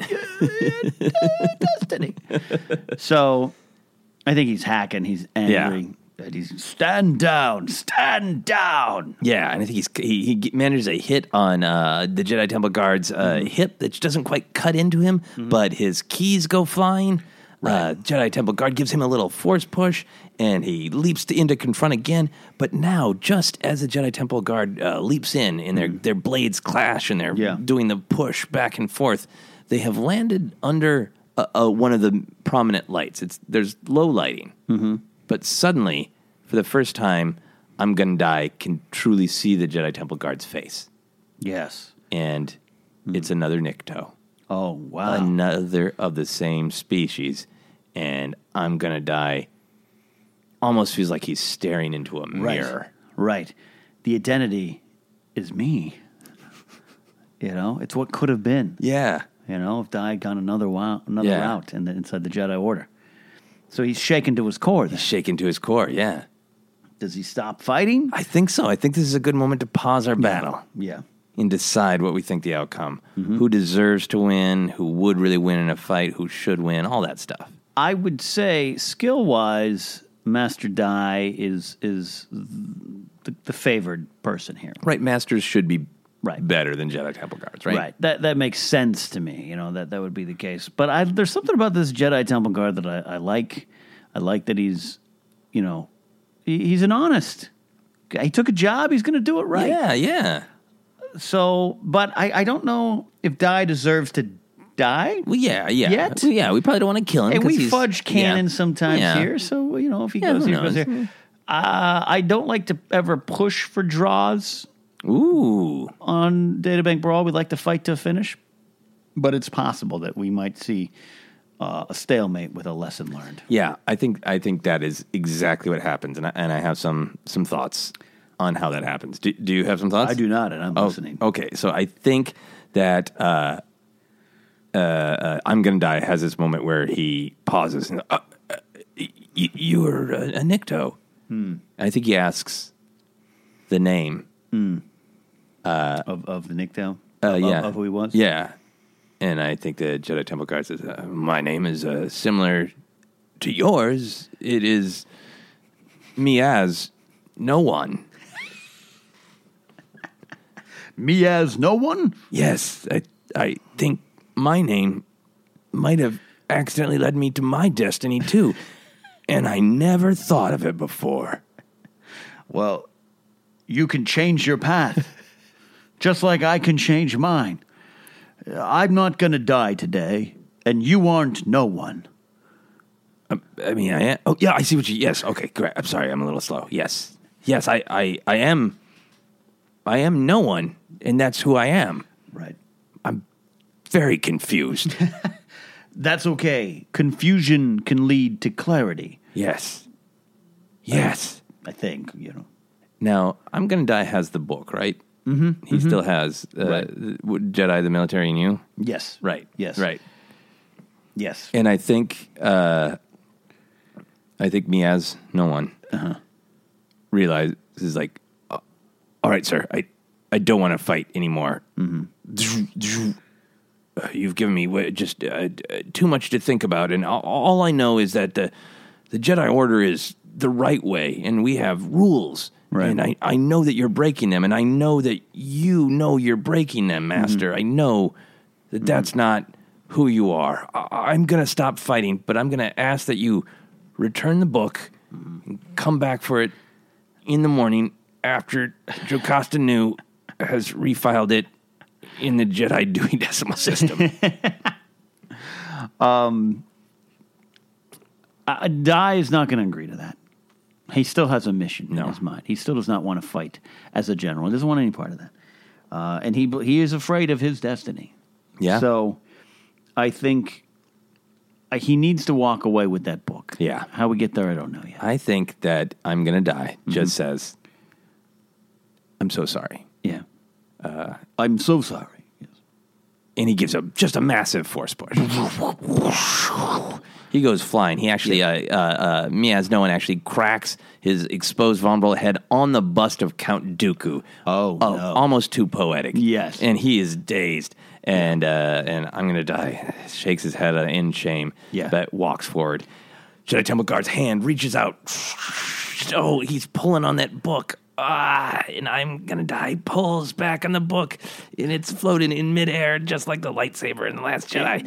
destiny. So, I think he's hacking. He's angry. Yeah. That he's stand down, stand down. Yeah, and I think he's he, he get- manages a hit on uh, the Jedi Temple Guard's uh, Mm-hmm. hip that doesn't quite cut into him, but his keys go flying. Uh, Jedi Temple Guard gives him a little force push, and he leaps to, in to confront again. But now, just as the Jedi Temple Guard uh, leaps in, and their their blades clash, and they're Mm-hmm. Yeah. doing the push back and forth, they have landed under uh, uh, one of the prominent lights. It's there's low lighting. Mm-hmm. But suddenly, for the first time, I'm Gonna Die can truly see the Jedi Temple Guard's face. Yes. And it's another Nikto. Oh, wow. Another of the same species. And I'm Gonna Die almost feels like he's staring into a mirror. Right. Right. The identity is me. You know, it's what could have been. Yeah. You know, if Dai had gone another wow, another Yeah. route and then inside the Jedi Order. So he's shaken to his core. Then. He's shaken to his core, yeah. Does he stop fighting? I think so. I think this is a good moment to pause our battle. Yeah. And decide what we think the outcome. Who deserves to win, who would really win in a fight, who should win, all that stuff. I would say skill wise, Master Dai is is the, the favored person here. Right, masters should be Right. better than Jedi Temple Guards, right? Right. That that makes sense to me. You know, that, that would be the case. But I, there's something about this Jedi Temple Guard that I, I like. I like that he's, you know, he, he's an honest. He took a job. He's going to do it right. Yeah, yeah. So, but I, I don't know if Dai deserves to die. Well, yeah, yeah. Yet? Well, yeah, we probably don't want to kill him. And 'cause we he's- fudge canon yeah. sometimes Yeah. here. So, you know, if he Yeah, goes who here, goes knows? here. Uh, I don't like to ever push for draws. Ooh. On Databank Brawl, we like to fight to a finish. But it's possible that we might see uh, a stalemate with a lesson learned. Yeah, I think I think that is exactly what happens, and I, and I have some some thoughts on how that happens. Do, do you have some thoughts? I do not, and I'm oh, listening. Okay, so I think that uh, uh, uh, I'm Gonna Die has this moment where he pauses and uh, uh, y- you were a, a Nikto. Hmm. I think he asks the name Hmm. uh, of of the Nikto. Uh, of, yeah, of who he was. Yeah, and I think the Jedi Temple Guard says, uh, "My name is uh, similar to yours. It is Miaz No One." Miaz No One? Yes, I I think my name might have accidentally led me to my destiny too, and I never thought of it before. Well, you can change your path, just like I can change mine. I'm not going to die today, and you aren't no one. Um, I mean, I am. Oh, yeah, I see what you. Yes, okay, great. I'm sorry, I'm a little slow. Yes, yes, I, I, I am. I am no one, and that's who I am. Right. I'm very confused. That's okay. Confusion can lead to clarity. Yes. Yes. I, I think, you know. Now, I'm Gonna Die has the book, right? Mm-hmm. He mm-hmm. still has uh, right. Jedi, the Military, and You? Yes. Right. Yes. Right. Yes. And I think, uh, I think Miaz, no one, uh-huh. realizes, like, uh, all right, sir, I, I don't want to fight anymore. Mm-hmm. Uh, you've given me wa- just uh, too much to think about, and all, all I know is that the the Jedi Order is the right way, and we have rules, right. and I, I know that you're breaking them, and I know that you know you're breaking them, Master. Mm-hmm. I know that mm-hmm. that's not who you are. I, I'm going to stop fighting, but I'm going to ask that you return the book mm-hmm. and come back for it in the morning after Jocasta Nu has refiled it in the Jedi Dewey Decimal System. um, uh, Dai is not going to agree to that. He still has a mission no. in his mind. He still does not want to fight as a general. He doesn't want any part of that. Uh, and he he is afraid of his destiny. Yeah. So I think uh, he needs to walk away with that book. Yeah. How we get there, I don't know yet. I think that I'm Gonna Die Mm-hmm. just says, I'm so sorry. Yeah. Uh, I'm so sorry. Yes. And he gives a just a massive force push. He goes flying. He actually, yeah. uh, uh, uh, Miaz No One actually cracks his exposed vulnerable head on the bust of Count Dooku. Oh, uh, no. Almost too poetic. Yes. And he is dazed. And uh, and I'm Gonna Die shakes his head uh, in shame. Yeah. But walks forward. Jedi Temple Guard's hand reaches out. Oh, he's pulling on that book. Ah, and I'm Gonna Die pulls back on the book, and it's floating in midair, just like the lightsaber in The Last Jedi.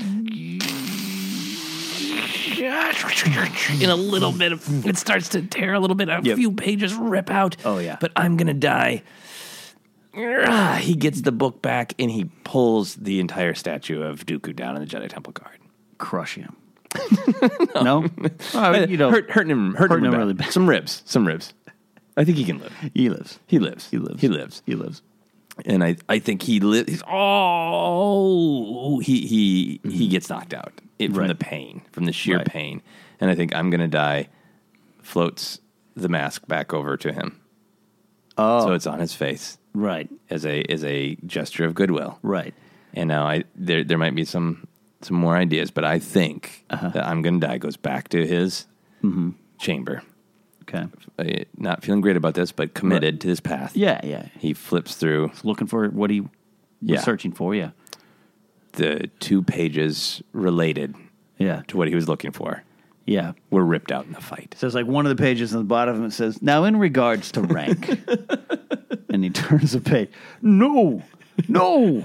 In a little bit of, it starts to tear a little bit. A yep. few pages rip out. Oh yeah. But I'm Gonna Die. Ah, he gets the book back, and he pulls the entire statue of Dooku down in the Jedi Temple Guard. Crush him. no, no? Well, you know, Hurt, hurting him, hurting, hurting him, him bad. really bad. Some ribs, some ribs. I think he can live. He lives. He lives. He lives. He lives. He lives. And I, I think he lives. He's oh, he he mm-hmm. he gets knocked out it, from right. the pain, from the sheer right. pain. And I think I'm Gonna Die floats the mask back over to him. Oh, so it's on his face, right? As a as a gesture of goodwill, right? And now I there there might be some some more ideas, but I think uh-huh. that I'm Gonna Die goes back to his mm-hmm. chamber. Okay. Uh, not feeling great about this, but committed right. to this path. Yeah, yeah. He flips through. He's looking for what he was yeah. searching for, yeah. The two pages related yeah. to what he was looking for. Yeah. Were ripped out in the fight. So it's like one of the pages on the bottom of it says, now in regards to rank. And he turns the page. No! No!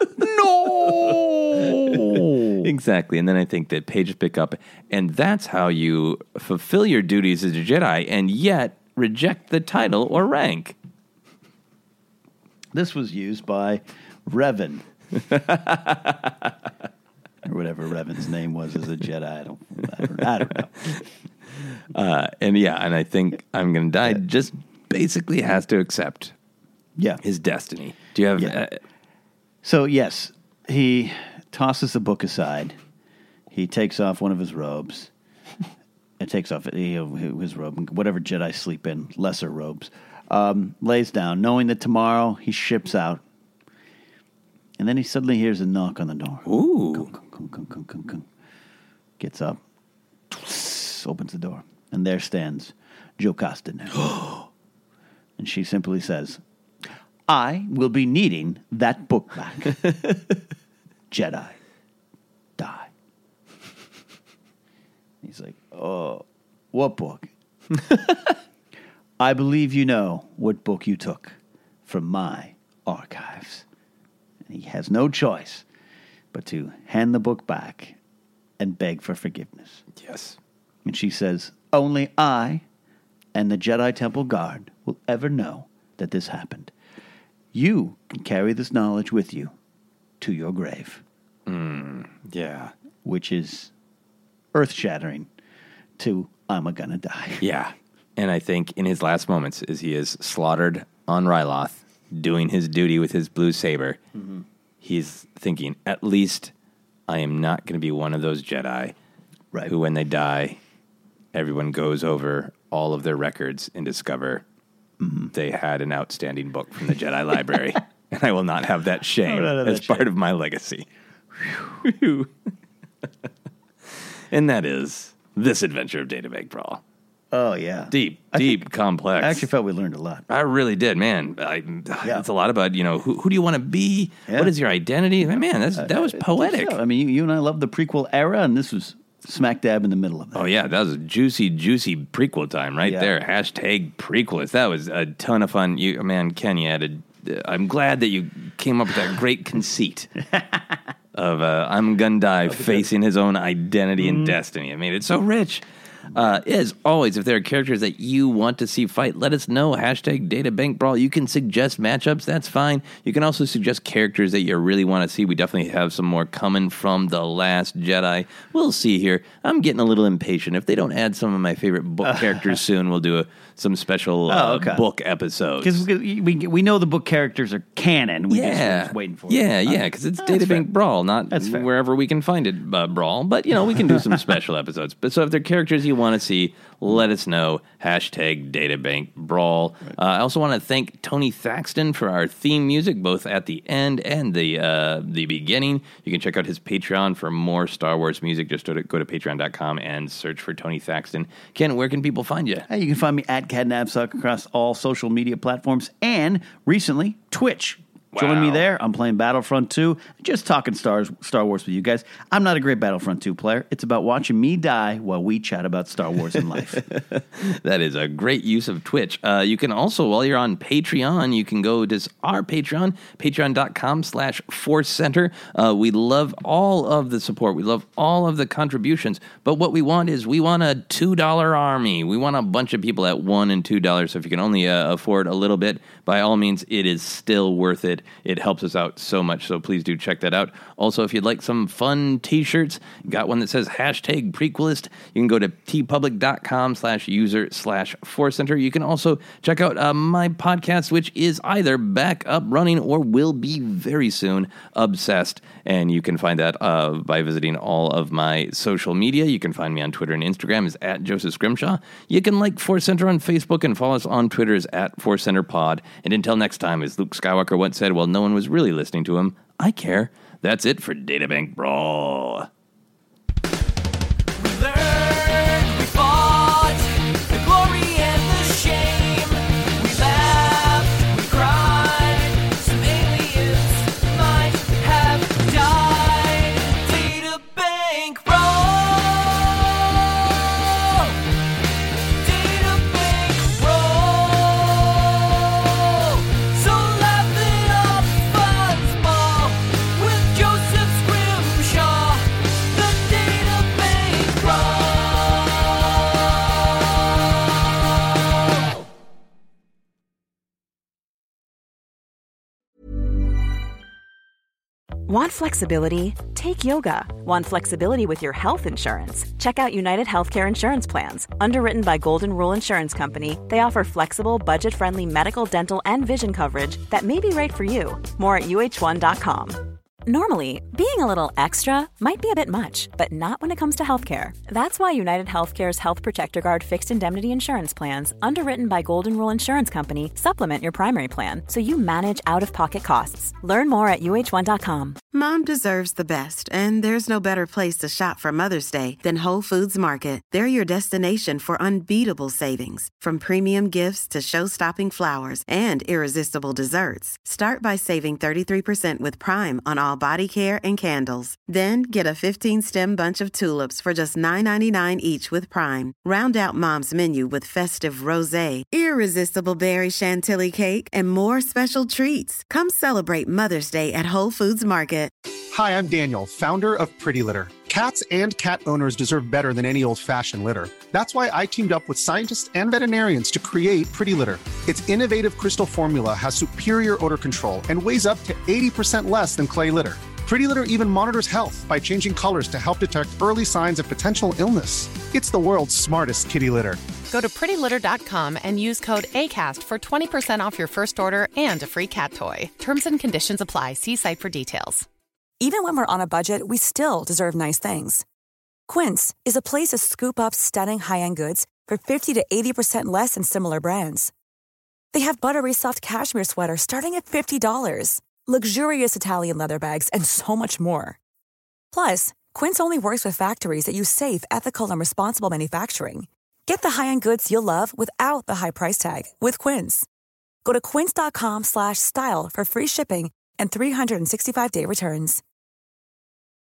No! Exactly. And then I think that pages pick up, and that's how you fulfill your duties as a Jedi and yet reject the title or rank. This was used by Revan. Or whatever Revan's name was as a Jedi. I don't, I don't, I don't know. Uh, and yeah, and I think I'm Gonna Die yeah. just basically has to accept yeah. his destiny. Do you have... Yeah. Uh, so, yes, he tosses the book aside. He takes off one of his robes. It takes off you know, his robe, whatever Jedi sleep in, lesser robes. Um, lays down, knowing that tomorrow he ships out. And then he suddenly hears a knock on the door. Ooh. Kung, kung, kung, kung, kung, kung, kung. Gets up, opens the door, and there stands Jocasta now. And she simply says, I will be needing that book back. Jedi, die. He's like, oh, what book? I believe you know what book you took from my archives. And he has no choice but to hand the book back and beg for forgiveness. Yes. And she says, only I and the Jedi Temple Guard will ever know that this happened. You can carry this knowledge with you to your grave. Mm, yeah. Which is earth-shattering to I'm a gonna die. Yeah. And I think in his last moments, as he is slaughtered on Ryloth, doing his duty with his blue saber, mm-hmm. he's thinking, at least I am not going to be one of those Jedi right. who, when they die, everyone goes over all of their records and discover mm-hmm. they had an outstanding book from the Jedi library. And I will not have that shame have as that part shame. of my legacy. And that is this adventure of Databank Brawl. Oh, yeah. Deep, deep, think, complex. I actually felt we learned a lot. I really did, man. I, yeah. It's a lot about, you know, who, who do you want to be? Yeah. What is your identity? Man, that's, that was poetic. I mean, you, you and I love the prequel era, and this was smack dab in the middle of that. Oh, yeah. That was a juicy, juicy prequel time right yeah. there. Hashtag prequelist. That was a ton of fun. You, man, Ken, you had a, I'm glad that you came up with that great conceit of uh, I'm gonna die facing his own identity mm-hmm. and destiny. I mean, it's so rich. Uh, as always, if there are characters that you want to see fight, let us know. Hashtag Databank Brawl. You can suggest matchups. That's fine. You can also suggest characters that you really want to see. We definitely have some more coming from The Last Jedi. We'll see here. I'm getting a little impatient. If they don't add some of my favorite book characters soon, we'll do a, some special uh, oh, okay. book episodes. Because we, we we know the book characters are canon. We yeah. just, we're just waiting for yeah, it. Yeah, yeah, because it's oh, Databank Brawl, not wherever we can find it uh, Brawl. But, you know, we can do some special episodes. But so if there are characters you want to see, let us know. Hashtag Databank Brawl. Right. Uh, I also want to thank Tony Thaxton for our theme music, both at the end and the uh, the beginning. You can check out his Patreon for more Star Wars music. Just go to, go to patreon dot com and search for Tony Thaxton. Ken, where can people find you? Hey, you can find me at Cadnapsuck across all social media platforms and recently Twitch. Wow. Join me there. I'm playing Battlefront two, just talking stars, Star Wars with you guys. I'm not a great Battlefront two player. It's about watching me die while we chat about Star Wars and life. That is a great use of Twitch. Uh, you can also, while you're on Patreon, you can go to our Patreon, patreon dot com slash Force Center. Uh, we love all of the support. We love all of the contributions. But what we want is we want a two dollar army. We want a bunch of people at one dollars and two dollars. So if you can only uh, afford a little bit, by all means, it is still worth it. It helps us out so much, so please do check that out. Also, if you'd like some fun t-shirts, got one that says hashtag prequelist, you can go to tpublic dot com slash user slash Force Center. You can also check out uh, my podcast, which is either back up running or will be very soon, Obsessed. And you can find that uh, by visiting all of my social media. You can find me on Twitter and Instagram is at Joseph Scrimshaw. You can like Force Center on Facebook and follow us on Twitter is at Force Center Pod. And until next time, as Luke Skywalker once said, well, no one was really listening to him, I care. That's it for Databank Brawl. We learned, we fought, the glory and the shame. We laughed, we cried, some aliens might have died. Databank Brawl. Databank Brawl. So laugh it up, fuzzball, with Joseph Scrimshaw, the Databank Brawl. Want flexibility? Take yoga. Want flexibility with your health insurance? Check out United Healthcare Insurance Plans. Underwritten by Golden Rule Insurance Company, they offer flexible, budget-friendly medical, dental, and vision coverage that may be right for you. More at U H one dot com. Normally, being a little extra might be a bit much, but not when it comes to healthcare. That's why United Healthcare's Health Protector Guard fixed indemnity insurance plans, underwritten by Golden Rule Insurance Company, supplement your primary plan so you manage out-of-pocket costs. Learn more at U H one dot com. Mom deserves the best, and there's no better place to shop for Mother's Day than Whole Foods Market. They're your destination for unbeatable savings, from premium gifts to show-stopping flowers and irresistible desserts. Start by saving thirty-three percent with Prime on all body care and candles. Then get a fifteen-stem bunch of tulips for just nine ninety-nine each with Prime. Round out Mom's menu with festive rosé, irresistible berry chantilly cake, and more special treats. Come celebrate Mother's Day at Whole Foods Market. Hi, I'm Daniel, founder of Pretty Litter. Cats and cat owners deserve better than any old-fashioned litter. That's why I teamed up with scientists and veterinarians to create Pretty Litter. Its innovative crystal formula has superior odor control and weighs up to eighty percent less than clay litter. Pretty Litter even monitors health by changing colors to help detect early signs of potential illness. It's the world's smartest kitty litter. Go to pretty litter dot com and use code ACAST for twenty percent off your first order and a free cat toy. Terms and conditions apply. See site for details. Even when we're on a budget, we still deserve nice things. Quince is a place to scoop up stunning high-end goods for fifty to eighty percent less than similar brands. They have buttery soft cashmere sweaters starting at fifty dollars, luxurious Italian leather bags, and so much more. Plus, Quince only works with factories that use safe, ethical, and responsible manufacturing. Get the high-end goods you'll love without the high price tag with Quince. Go to quince dot com slash style for free shipping and three sixty-five day returns.